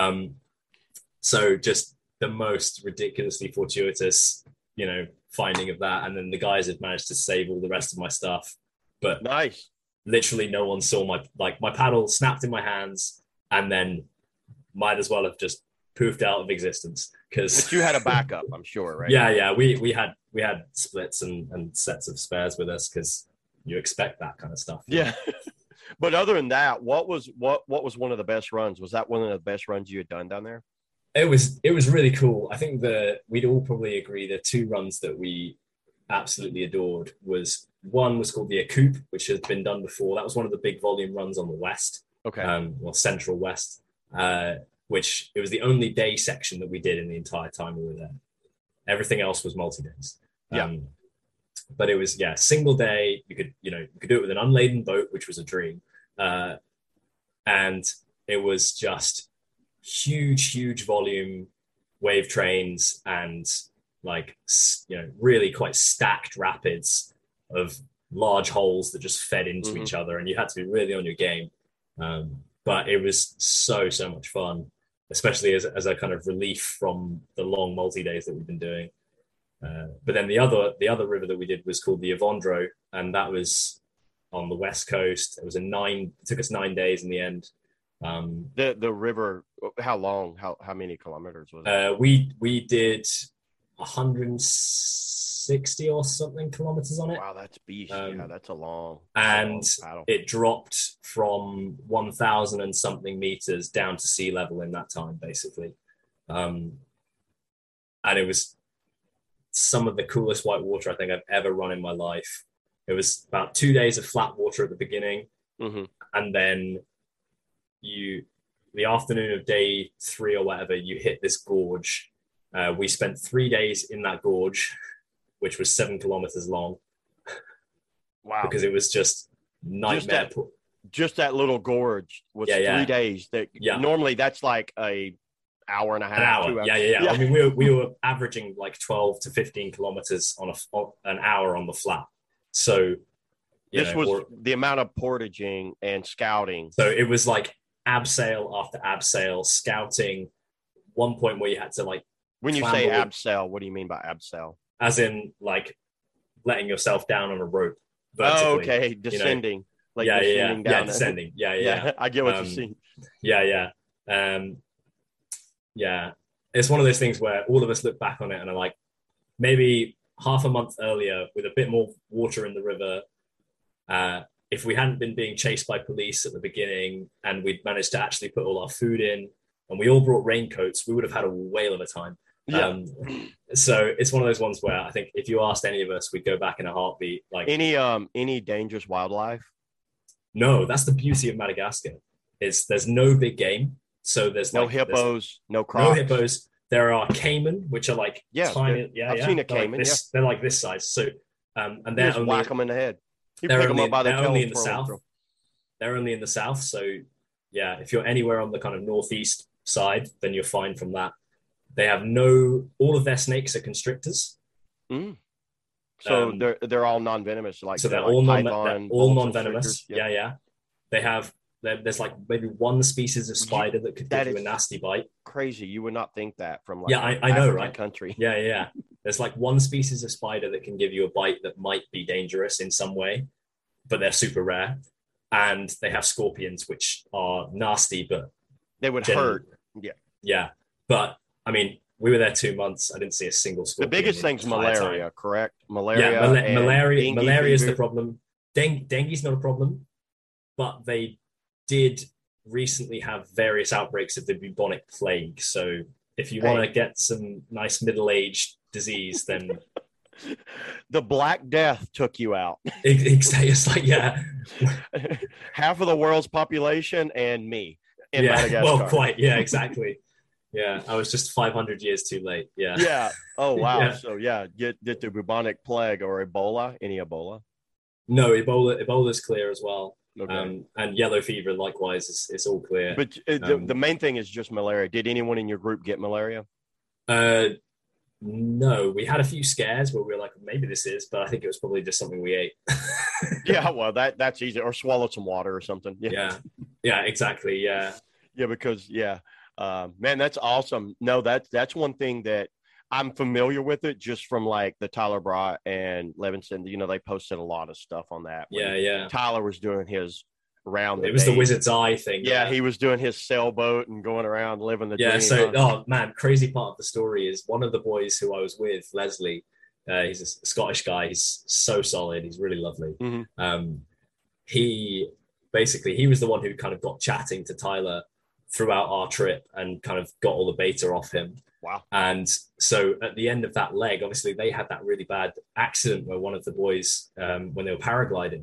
So just the most ridiculously fortuitous, finding of that. And then the guys had managed to save all the rest of my stuff. But nice. Literally no one saw my paddle snapped in my hands and then might as well have just poofed out of existence but you had a backup, I'm sure, right? Yeah. We had splits and sets of spares with us because you expect that kind of stuff. Yeah. But other than that, what was one of the best runs? Was that one of the best runs you had done down there? It was really cool. I think we'd all probably agree the two runs that we absolutely adored was called the Acoup, which had been done before. That was one of the big volume runs on the west. Okay. Central west. Which it was the only day section that we did in the entire time we were there. Everything else was multi-days. But it was, single day. You could do it with an unladen boat, which was a dream. And it was just huge volume wave trains and really quite stacked rapids of large holes that just fed into each other. And you had to be really on your game. But it was so much fun, especially as a kind of relief from the long multi-days that we've been doing. But then the other river that we did was called the Avondro, and that was on the west coast. It took us 9 days in the end. The river, how long? How many kilometers was it? We did 160 or something kilometers on it. Wow, that's beast. Yeah, that's a long. And it dropped from 1,000 and something meters down to sea level in that time, basically. And it was some of the coolest white water I think I've ever run in my life. It was about 2 days of flat water at the beginning, and then the afternoon of day 3 or whatever, you hit this gorge. We spent 3 days in that gorge, which was 7 kilometers long. Wow. Because it was just nightmare. Just that little gorge was 3 days. Normally that's like a hour and a half. An hour. 2 hours. Yeah. I mean, we were averaging like 12 to 15 kilometers on an hour on the flat. So this was the amount of portaging and scouting. So it was like abseil after abseil, scouting. One point where you had to like. When you say abseil, what do you mean by abseil? As in like letting yourself down on a rope. Vertically, oh, okay. Descending. Descending. Yeah. I get what you're saying. Yeah. It's one of those things where all of us look back on it and are like, maybe half a month earlier with a bit more water in the river, if we hadn't been being chased by police at the beginning and we'd managed to actually put all our food in and we all brought raincoats, we would have had a whale of a time. So it's one of those ones where I think if you asked any of us, we'd go back in a heartbeat. Like any dangerous wildlife? No, that's the beauty of Madagascar. There's no big game. So there's no hippos, no crocs. No hippos. There are caiman, which are like tiny. I've seen a caiman. They're like this size. So and they're just whack them in the head. They're only in the south. They're only in the south. So yeah, if you're anywhere on the kind of northeast side, then you're fine from that. They have all of their snakes are constrictors. So they're all non-venomous. So they're all non-venomous. Yeah. They have There's like maybe one species of spider that could give you a nasty bite. Crazy. You would not think that from like I know, right? Country. Yeah. There's like one species of spider that can give you a bite that might be dangerous in some way, but they're super rare. And they have scorpions, which are nasty, but they would hurt. Yeah. But I mean, we were there 2 months. I didn't see a single scorpion. The biggest thing's malaria, time. Correct? Malaria. Malaria is the problem. Dengue's not a problem, but they did recently have various outbreaks of the bubonic plague. So if you want to get some nice middle-aged disease, then the Black Death took you out. It's like, yeah, half of the world's population and me in Madagascar. Well, quite, yeah, exactly. Yeah, I was just 500 years too late. Yeah. Yeah. Oh wow. Yeah. So yeah, get the bubonic plague or Ebola. Any Ebola? No, Ebola's clear as well. Okay. And yellow fever, likewise, it's all clear. But the main thing is just malaria. Did anyone in your group get malaria? No, we had a few scares where we were like, maybe this is, but I think it was probably just something we ate. Yeah, well, that's easy. Or swallowed some water or something. Yeah, exactly. Yeah. Yeah, because man, that's awesome. No, that's one thing that I'm familiar with it just from like the Tyler Brott and Levinson. You know, they posted a lot of stuff on that. Yeah. Tyler was doing his round. It was the Wizard's Eye thing. Yeah, he was doing his sailboat and going around living the dream. So, oh man, crazy part of the story is one of the boys who I was with, Leslie. He's a Scottish guy. He's so solid. He's really lovely. Mm-hmm. He was the one who kind of got chatting to Tyler throughout our trip and kind of got all the beta off him. Wow. And so at the end of that leg, obviously they had that really bad accident where one of the boys, when they were paragliding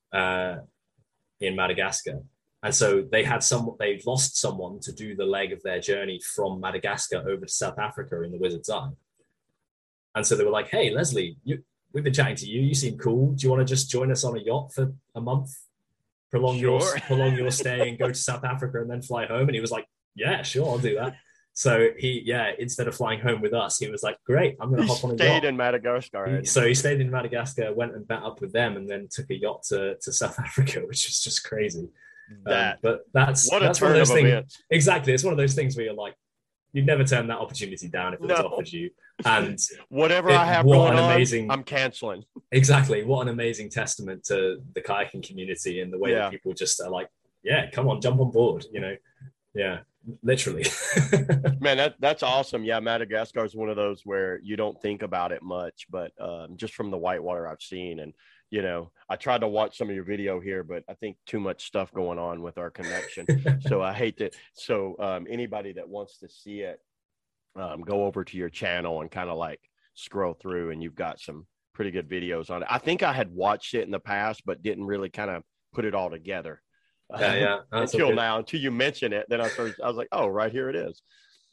in Madagascar. And so they lost someone to do the leg of their journey from Madagascar over to South Africa in the Wizard's Eye. And so they were like, hey, Leslie, we've been chatting to you. You seem cool. Do you want to just join us on a yacht for a month? Prolong your stay and go to South Africa and then fly home. And he was like, yeah, sure, I'll do that. So instead of flying home with us, he was like, great, I'm going to hop on a yacht. He stayed in Madagascar. So he stayed in Madagascar, went and met up with them, and then took a yacht to South Africa, which was just crazy. But that's one of those things. Exactly. It's one of those things where you're like, you'd never turn that opportunity down if it was offered you. And whatever I have going on, I'm canceling. Exactly. What an amazing testament to the kayaking community and the way that people just are like, yeah, come on, jump on board, you know? Yeah, literally. Man, that's awesome. Yeah, Madagascar is one of those where you don't think about it much, but just from the whitewater I've seen, and you know, I tried to watch some of your video here, but I think too much stuff going on with our connection. So I hate that. So anybody that wants to see it, go over to your channel and kind of like scroll through, and you've got some pretty good videos on it. I think I had watched it in the past, but didn't really kind of put it all together. Until now, until you mention it, then I was like, oh, right here it is.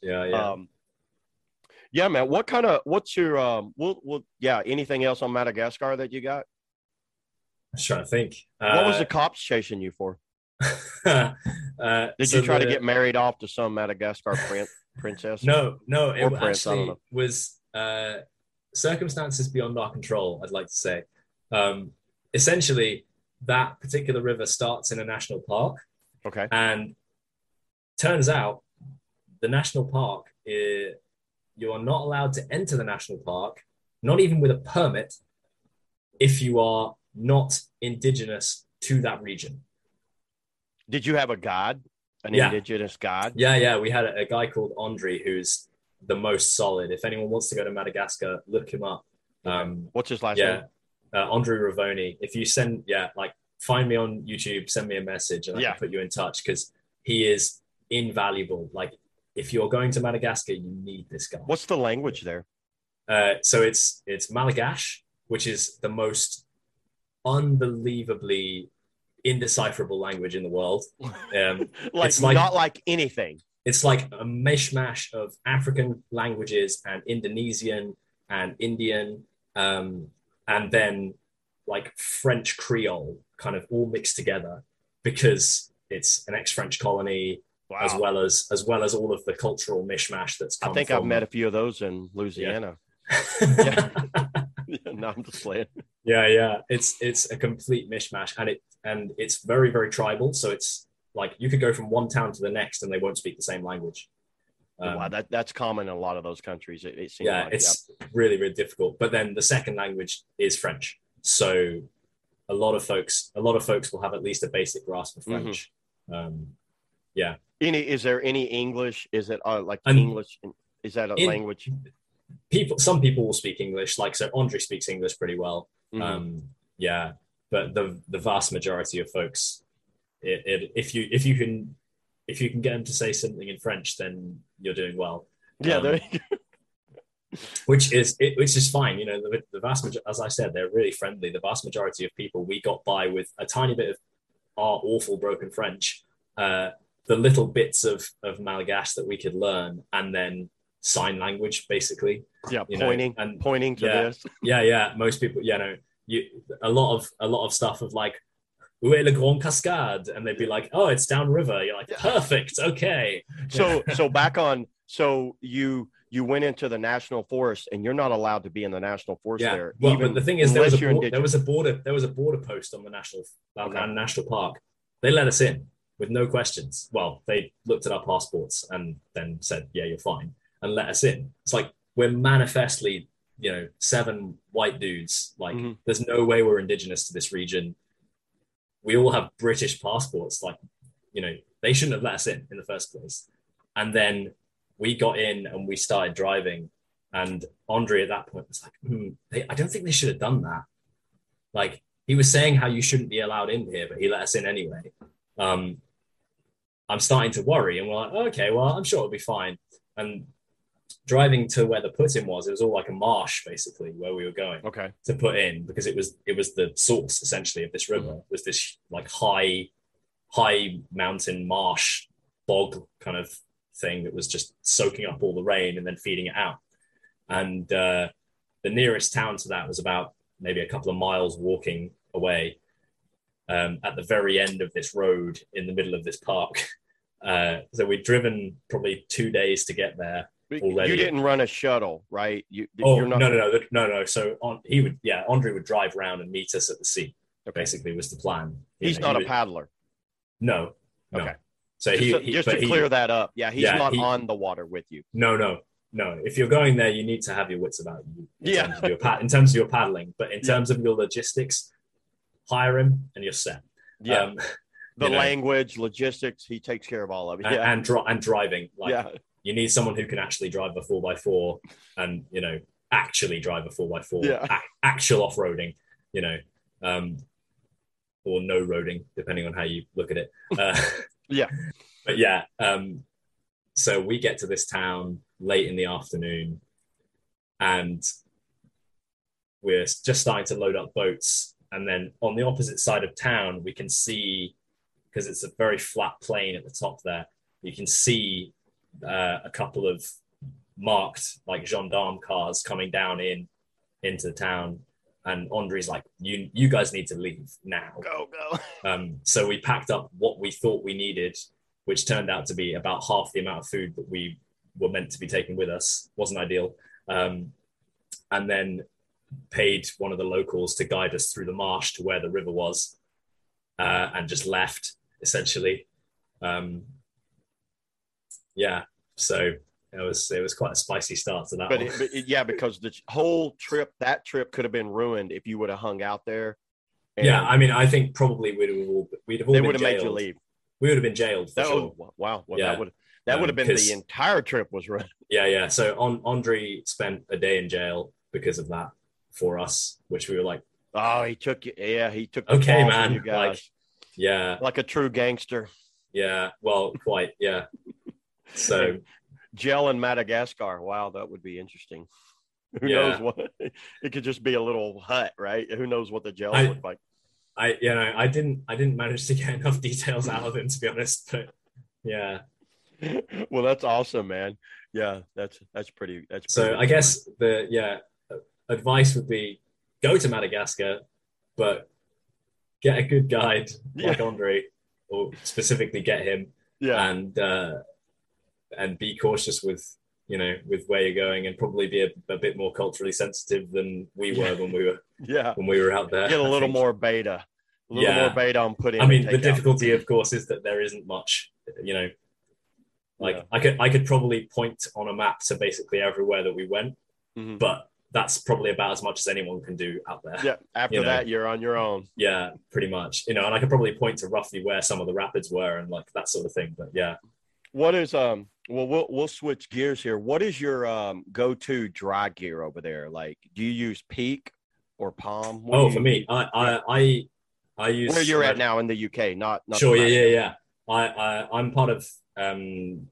Yeah, man. What's your anything else on Madagascar that you got? I was trying to think. What was the cops chasing you for? Did you try to get married off to some Madagascar princess? No, it actually was circumstances beyond our control, I'd like to say. Essentially, that particular river starts in a national park. Okay. And turns out the national park, you are not allowed to enter the national park, not even with a permit, if you are not indigenous to that region. Did you have a guide, indigenous guide? Yeah. We had a guy called Andre, who's the most solid. If anyone wants to go to Madagascar, look him up. What's his last name? Andre Ravoni. If you find me on YouTube, send me a message and I can put you in touch, because he is invaluable. Like, if you're going to Madagascar, you need this guy. What's the language there? So it's Malgache, which is the most unbelievably indecipherable language in the world. It's not like anything. It's like a mishmash of African languages and Indonesian and Indian, and then like French Creole, kind of all mixed together, because it's an ex-French colony. Wow. as well as all of the cultural mishmash that's come. I think from... I've met a few of those in Louisiana. No, I'm just playing. Yeah. It's a complete mishmash, and it's very, very tribal. So it's like you could go from one town to the next and they won't speak the same language. Wow, that's common in a lot of those countries. It seems yeah, like, it's really, really difficult. But then the second language is French. So a lot of folks will have at least a basic grasp of French. Yeah. Is there any English? Is it English? Is that a language? Some people will speak English. Like, so Andre speaks English pretty well. Yeah. But the vast majority of folks, if you can get them to say something in French, then you're doing well. Yeah. There you go. Which is fine. You know, the vast majority, as I said, they're really friendly. The vast majority of people, we got by with a tiny bit of our awful broken French, the little bits of Malagasy that we could learn, and then sign language, basically. Yeah, pointing to this. Yeah. Most people, a lot of stuff of like, où est le grand cascade? And they'd be like, oh, it's downriver. You're like, perfect, okay. So back on, so you went into the national forest, and you're not allowed to be in the national forest there. Well, but the thing is, there was a border post on the national park. They let us in with no questions. Well, they looked at our passports and then said, yeah, you're fine, and let us in. It's like, we're manifestly, 7 white dudes. Like, there's no way we're indigenous to this region. We all have British passports. Like, they shouldn't have let us in the first place. And then we got in and we started driving. And Andre at that point was like, I don't think they should have done that. Like, he was saying how you shouldn't be allowed in here, but he let us in anyway. I'm starting to worry. And we're like, okay, well, I'm sure it'll be fine. And driving to where the put-in was, it was all like a marsh, basically, where we were going to put in, because it was the source, essentially, of this river. It was this like high mountain marsh bog kind of thing that was just soaking up all the rain and then feeding it out. And the nearest town to that was about maybe a couple of miles walking away, at the very end of this road in the middle of this park. So we'd driven probably 2 days to get there already. You didn't run a shuttle, right? No. So Andre would drive around and meet us at the sea. Basically was the plan. He's not a paddler. No. Okay. So just to clear that up. Yeah, he's not on the water with you. No. If you're going there, you need to have your wits about you in terms of your paddling. But in terms of your logistics, hire him and you're set. Yeah. The language, logistics, he takes care of all of it. Yeah. And driving. You need someone who can actually drive a 4x4 and, actually drive a 4x4, actual off-roading, or no roading, depending on how you look at it. But so we get to this town late in the afternoon, and we're just starting to load up boats. And then on the opposite side of town, we can see, because it's a very flat plain at the top there, you can see a couple of marked like gendarme cars coming down into the town. And Andre's like, you guys need to leave now. Go. So we packed up what we thought we needed, which turned out to be about half the amount of food that we were meant to be taking with us. Wasn't ideal. And then paid one of the locals to guide us through the marsh to where the river was, and just left, essentially. So it was quite a spicy start to that one. But because the whole trip could have been ruined if you would have hung out there. I think probably we'd have all they would have made you leave. We would have been jailed for sure. Wow. Well, that would have been the entire trip was ruined. Yeah. So Andre spent a day in jail because of that for us, which we were like, oh, he took you. Yeah, he took. Okay, man. You guys. Like a true gangster. Yeah. Well, quite. Yeah. So jail in Madagascar. Wow, that would be interesting. Who knows what? It could just be a little hut, right? Who knows what the jail looked like? I didn't manage to get enough details out of him, to be honest. But yeah. Well, that's awesome, man. Yeah, that's pretty. So I guess the advice would be go to Madagascar, but get a good guide like Andre, or specifically get him. Yeah. And be cautious with where you're going, and probably be a bit more culturally sensitive than we were when we were out there. Get a little more beta. A little more bait on put in. I mean, the difficulty, of course, is that there isn't much, you know, like I could probably point on a map to basically everywhere that we went, but that's probably about as much as anyone can do out there. Yeah. After that, you're on your own. Yeah, pretty much. You know, and I could probably point to roughly where some of the rapids were and like that sort of thing. But yeah. What is well we'll switch gears here. What is your go-to dry gear over there? Like, do you use Peak or Palm? For me, I use where you're at now in the UK, not sure, yeah. I'm part of I'm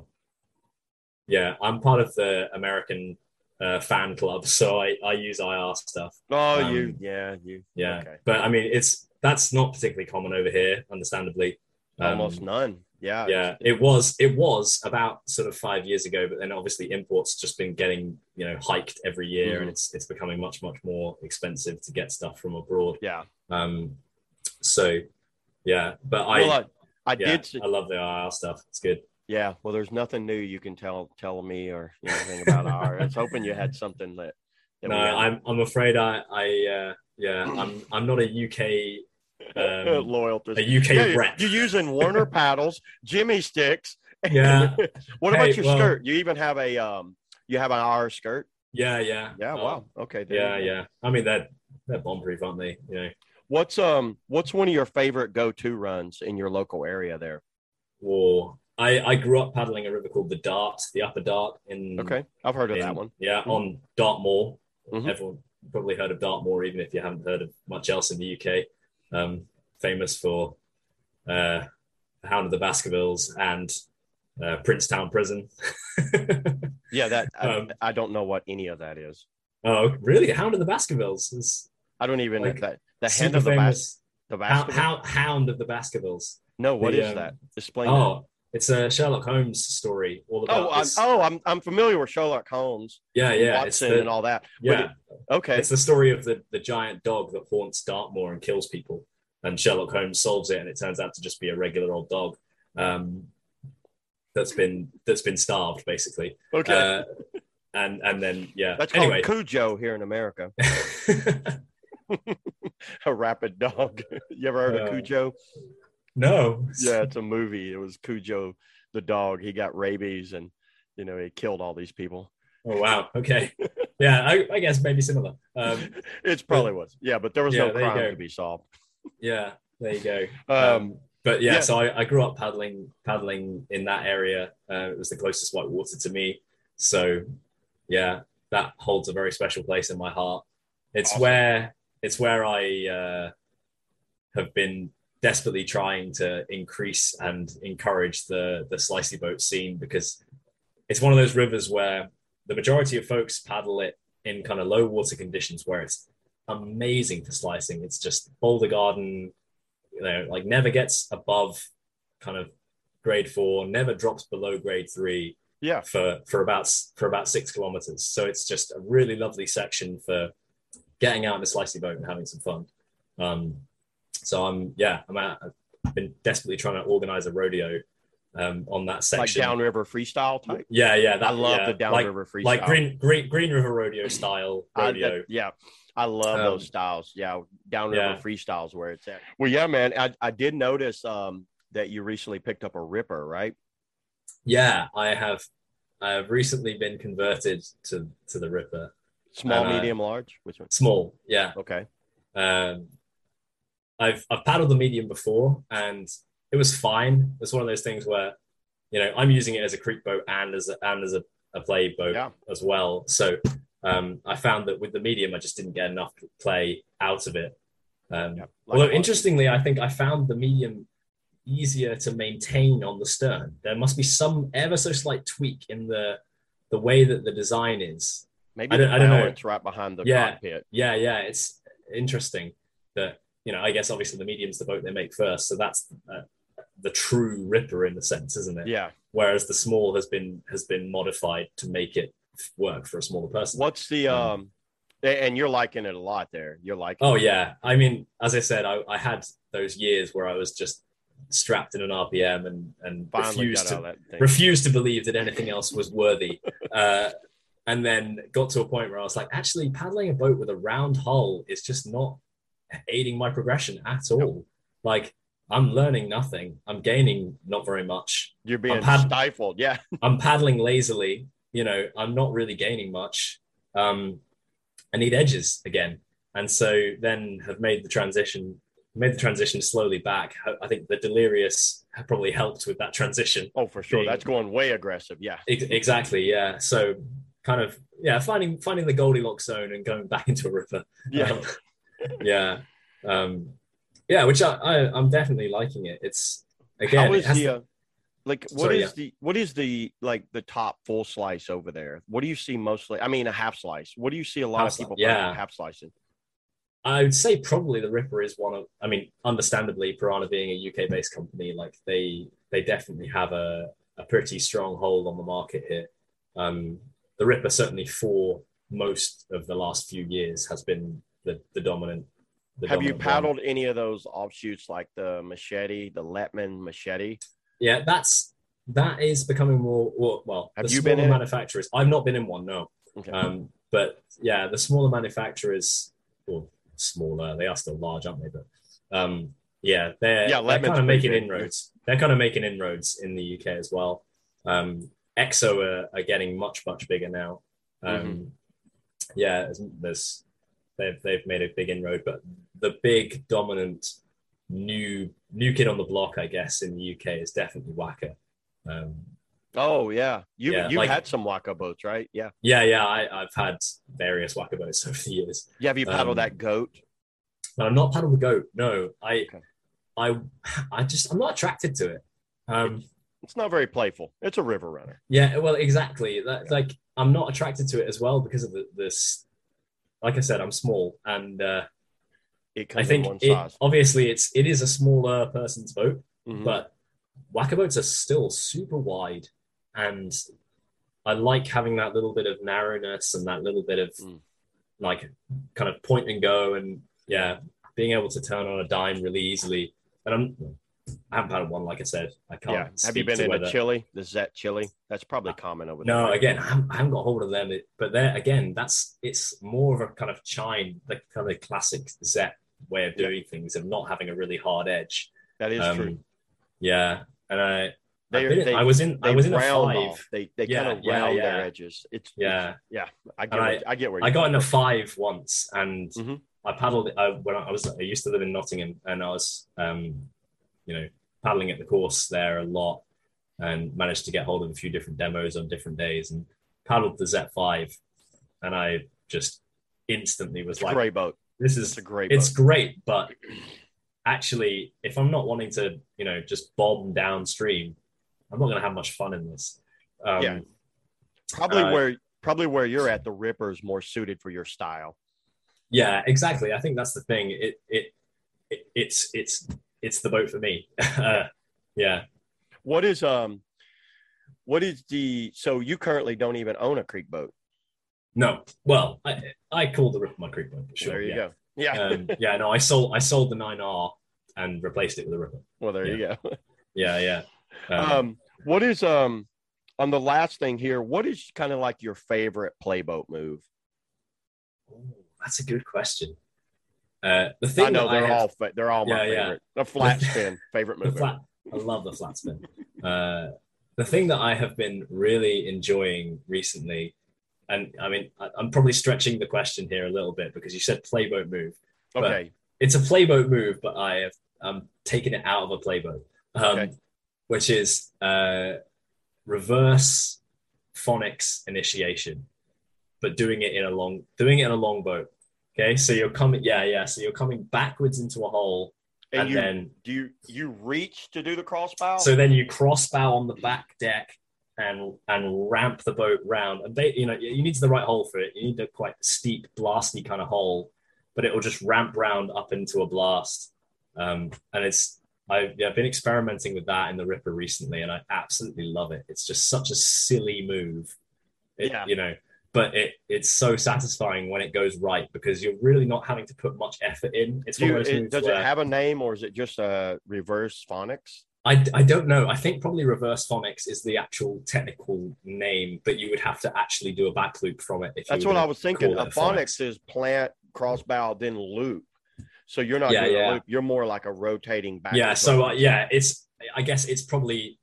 part of the American fan club, so I use IR stuff. Oh, okay. But I mean, that's not particularly common over here, understandably. Almost none. Yeah. It was about sort of 5 years ago, but then obviously imports just been getting, you know, hiked every year, and it's becoming much more expensive to get stuff from abroad. Yeah. So yeah, but I love the IR stuff. It's good. Yeah. Well, there's nothing new you can tell me or anything about IR. I was hoping you had something that no, I'm afraid I'm not a UK loyal to a UK rep. You're using Warner paddles, Jimmy sticks. Yeah. What about your skirt? You even have an IR skirt? Yeah. Wow. Okay. Yeah. I mean, they're bomb-proof, aren't they? You know. What's one of your favorite go-to runs in your local area there? Or I grew up paddling a river called the Dart, the Upper Dart Okay, I've heard of that one. Yeah, on Dartmoor. Everyone probably heard of Dartmoor, even if you haven't heard of much else in the UK. Famous for Hound of the Baskervilles and Princetown Prison. Yeah, I don't know what any of that is. Oh, really? Hound of the Baskervilles? I don't even know that. The Hound of the Baskervilles? Hound of the Baskervilles. No, what is that? Explain that. It's a Sherlock Holmes story all about I'm familiar with Sherlock Holmes. Yeah. Watson and all that. Yeah. Okay. It's the story of the giant dog that haunts Dartmoor and kills people. And Sherlock Holmes solves it, and it turns out to just be a regular old dog that's been starved, basically. Okay. And then that's called Cujo here in America. A rapid dog. You ever heard of Cujo? No. Yeah, it's a movie. It was Cujo the dog. He got rabies, and he killed all these people. Oh wow. Okay. Yeah, I guess maybe similar. It probably was. Yeah, but there was no crime to be solved. Yeah, there you go. But yeah, so I grew up paddling in that area. It was the closest white water to me. So yeah, that holds a very special place in my heart. It's awesome. It's where I have been desperately trying to increase and encourage the slicey boat scene, because it's one of those rivers where the majority of folks paddle it in kind of low water conditions where it's amazing for slicing. It's just Boulder Garden, like never gets above kind of grade 4, never drops below grade 3. Yeah. For about 6 kilometers. So it's just a really lovely section for getting out in a slicey boat and having some fun. So I've been desperately trying to organize a rodeo on that section, like downriver freestyle type. Yeah. I love the downriver freestyle, like Green River rodeo style rodeo. I love those styles. Yeah, downriver freestyles where it's at. Well, yeah, man. I did notice that you recently picked up a Ripper, right? Yeah, I have recently been converted to the Ripper. Small, medium, large? Which one? Small. Yeah. Okay. I've paddled the medium before, and it was fine. It's one of those things where, I'm using it as a creek boat and as a play boat as well. So I found that with the medium, I just didn't get enough play out of it. Although interestingly, I think I found the medium easier to maintain on the stern. There must be some ever so slight tweak in the way that the design is. Maybe I don't know. It's right behind the cockpit. Yeah. It's interesting that, I guess obviously the medium's the boat they make first. So that's the true Ripper in the sense, isn't it? Yeah. Whereas the small has been modified to make it work for a smaller person. What's the and you're liking it a lot there. You're liking it. Yeah. I mean, as I said, I had those years where I was just strapped in an RPM and refused to believe that anything else was worthy. And then got to a point where I was like, actually paddling a boat with a round hull is just not aiding my progression at all. Like, I'm learning nothing. I'm gaining not very much. You're being stifled. Yeah. I'm paddling lazily. I'm not really gaining much. I need edges again. And so then have made the transition slowly back. I think the Delirious probably helped with that transition. Oh, for sure. That's going way aggressive. Yeah. Exactly. Yeah. So kind of, finding the Goldilocks zone and going back into a Ripper. Yeah. Which I'm definitely liking it. It's, again, what is the like the top full slice over there? What do you see mostly? I mean, a half slice. What do you see a lot of people half slicing? I would say probably the Ripper is one of, I mean, understandably, Piranha being a UK based company, like they definitely have a pretty strong hold on the market here. The Ripper certainly for most of the last few years has been the dominant. Have you paddled any of those offshoots like the Machete, the Letman Machete? Yeah, that is becoming more. Well, have you been in manufacturers? I've not been in one, no. Okay. But yeah, the smaller manufacturers, or smaller, they are still large, aren't they? But they're kind of making inroads. They're kind of making inroads in the UK as well. EXO are getting much bigger now. They've made a big inroad, but the big dominant new kid on the block, I guess, in the UK is definitely Waka. You've had some Waka boats, right? Yeah. I've had various Waka boats over the years. Yeah, have you paddled that Goat? But I've not paddled the Goat. No, I'm not attracted to it. It's not very playful. It's a river runner. Yeah, well, exactly. I'm not attracted to it as well because of this. Like I said, I'm small, and I think obviously it is a smaller person's boat, but Waka boats are still super wide, and I like having that little bit of narrowness and that little bit of like kind of point and go, and being able to turn on a dime really easily. And I haven't paddled one, like I said. I can't. Yeah. Have you been in a Chile? The Zet Chile? That's probably common over there. No, again, I haven't got hold of them. But there, again, it's more of a kind of chine, the kind of classic Zet way of doing things and not having a really hard edge. That is true. Yeah, and I was in a 5. They kind of round their edges. It's I get where you're I got in a 5 once, and I paddled when I used to live in Nottingham, and I was paddling at the course there a lot, and managed to get hold of a few different demos on different days, and paddled the Z5, and I just instantly was like, "Great boat! It's a great boat. It's great, but actually, if I'm not wanting to, just bomb downstream, I'm not going to have much fun in this." Probably where you're at, the Ripper is more suited for your style. Yeah, exactly. I think that's the thing. It's the boat for me. So you currently don't even own a creek boat? No. Well, I call the Ripper my creek boat. For sure. There you go. Yeah. No, I sold the 9R and replaced it with a Ripper. Well, there you go. Yeah. What is on the last thing here? What is kind of like your favorite playboat move? Oh, that's a good question. The thing I know they're all my favorite. The flat spin, favorite move. I love the flat spin. The thing that I have been really enjoying recently, and I mean, I'm probably stretching the question here a little bit because you said playboat move. Okay, it's a playboat move, but I'm taking it out of a playboat, which is reverse phonics initiation, but doing it in a long boat. Okay, so you're coming, so you're coming backwards into a hole, and then do you reach to do the crossbow? So then you crossbow on the back deck and ramp the boat round, and you need the right hole for it. You need a quite steep, blasty kind of hole, but it will just ramp round up into a blast. And I've been experimenting with that in the Ripper recently, and I absolutely love it. It's just such a silly move, but it's so satisfying when it goes right because you're really not having to put much effort in. Does it have a name, or is it just a reverse phonics? I don't know. I think probably reverse phonics is the actual technical name, but you would have to actually do a back loop from it. That's what I was thinking. A phonics is plant, crossbow, then loop. So you're not doing a loop. You're more like a rotating back. Yeah. So I guess it's probably,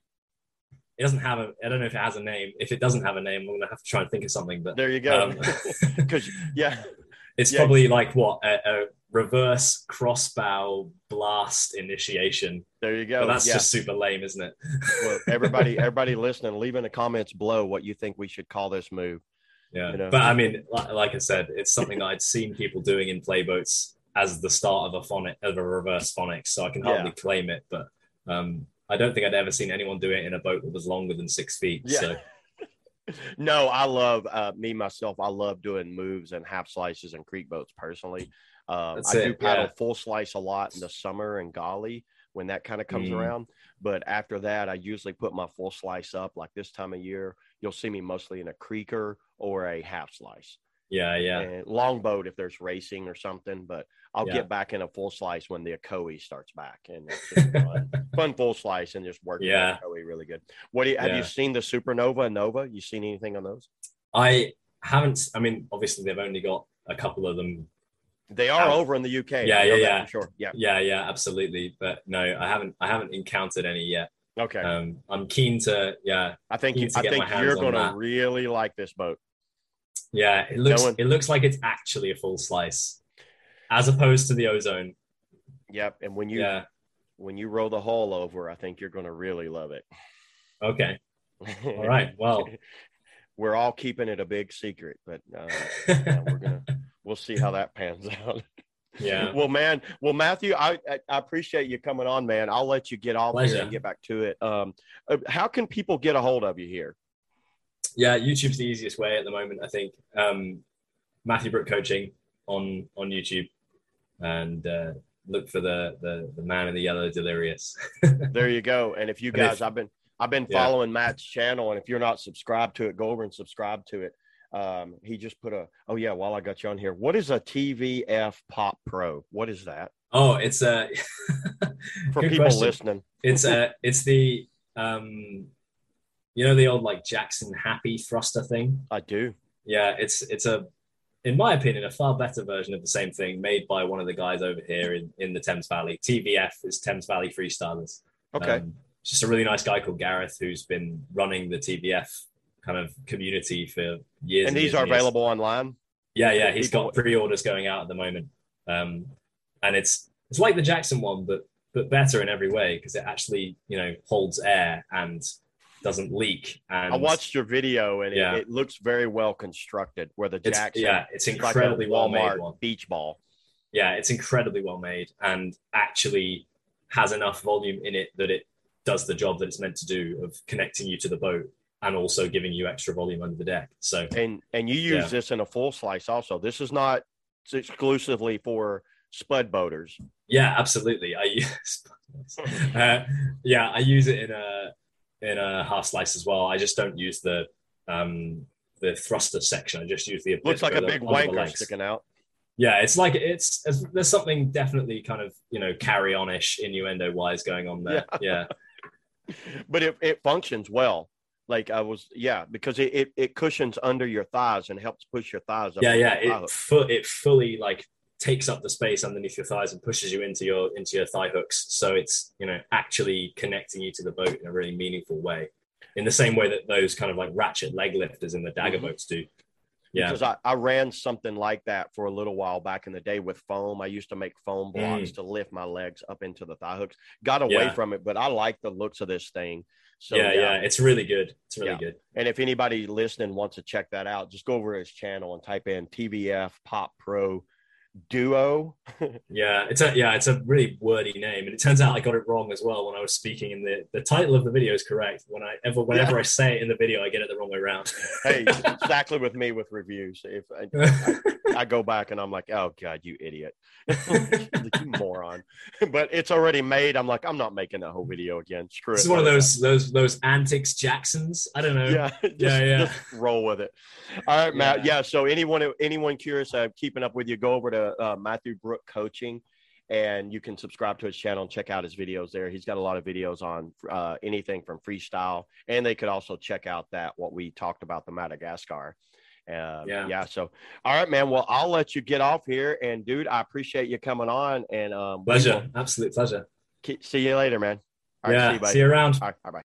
it doesn't have I don't know if it has a name. If it doesn't have a name, I'm going to have to try and think of something, but there you go. Because it's probably like what a reverse crossbow blast initiation. There you go. But that's just super lame, isn't it? Well, everybody listening, leave in the comments below what you think we should call this move. Yeah. But I mean, like I said, it's something that I'd seen people doing in playboats as the start of a reverse phonics. So I can hardly claim it, but I don't think I'd ever seen anyone do it in a boat that was longer than 6 feet. Yeah. So. No, I love myself. I love doing moves and half slices and creek boats personally. I do paddle full slice a lot in the summer and Golly when that kind of comes around. But after that, I usually put my full slice up. Like this time of year, you'll see me mostly in a creeker or a half slice. Yeah. And longboat if there's racing or something, but I'll get back in a full slice when the Ocoee starts back, and it's just fun full slice and just working the Ocoee really good. Have you seen the Supernova and Nova? You seen anything on those? I haven't. I mean, obviously they've only got a couple of them. They are over in the UK. Yeah. Sure. Yeah, absolutely. But no, I haven't encountered any yet. Okay. I'm keen to. Yeah, I think you're going to really like this boat. Yeah, it looks like it's actually a full slice, as opposed to the Ozone. Yep, and when you roll the hull over, I think you're going to really love it. Okay. All right. Well, we're all keeping it a big secret, but we'll see how that pans out. Yeah. Well, Matthew, I appreciate you coming on, man. I'll let you get off here and get back to it. How can people get a hold of you here? Yeah, YouTube's the easiest way at the moment, I think. Matthew Brook Coaching on YouTube, and look for the man in the yellow Delirious. There you go. And if you guys, I've been following Matt's channel, and if you're not subscribed to it, go over and subscribe to it. He just put while I got you on here, what is a TVF Pop Pro? What is that? Oh, it's a for people listening. It's the you know the old like Jackson Happy thruster thing? I do. Yeah, it's in my opinion, a far better version of the same thing made by one of the guys over here in the Thames Valley. TVF is Thames Valley Freestylers. Okay. Just a really nice guy called Gareth who's been running the TVF kind of community for years. And these are available online? Yeah. He's got pre-orders going out at the moment. And it's like the Jackson one, but better in every way because it actually, holds air and doesn't leak. And I watched your video and it looks very well constructed where the Jackson. It's incredibly like well made one. Beach ball. Yeah, it's incredibly well made and actually has enough volume in it that it does the job that it's meant to do of connecting you to the boat and also giving you extra volume under the deck. So and you use this in a full slice also. This is not exclusively for spud boaters. Yeah, absolutely. I use it in a half slice as well. I just don't use the thruster section. I just use the looks like a big wanker sticking out. Yeah, it's like there's something definitely kind of carry on-ish innuendo wise going on there. Yeah. But it functions well. Like because it cushions under your thighs and helps push your thighs up. It fully like takes up the space underneath your thighs and pushes you into your thigh hooks. So it's actually connecting you to the boat in a really meaningful way, in the same way that those kind of like ratchet leg lifters in the dagger boats do. Yeah, because I ran something like that for a little while back in the day with foam. I used to make foam blocks to lift my legs up into the thigh hooks. Got away from it, but I like the looks of this thing. So it's really good. It's really good. And if anybody listening wants to check that out, just go over to his channel and type in TVF Pop Pro Duo. It's a really wordy name, and it turns out I got it wrong as well when I was speaking. In the title of the video is correct. Whenever I say it in the video, I get it the wrong way around. Hey, exactly with me with reviews. If I go back and I'm like, oh god, you idiot, you moron. But it's already made. I'm like, I'm not making that whole video again. Screw it. It's one of those antics Jacksons. I don't know. Just roll with it. All right, Matt. Yeah. So anyone curious, keeping up with you, go over to Matthew Brook Coaching, and you can subscribe to his channel and check out his videos there. He's got a lot of videos on anything from freestyle, and they could also check out what we talked about, the Madagascar. Yeah. So, all right, man. Well, I'll let you get off here. And dude, I appreciate you coming on. And pleasure. Absolute pleasure. See you later, man. All right, see you, buddy. See you around. All right. Bye.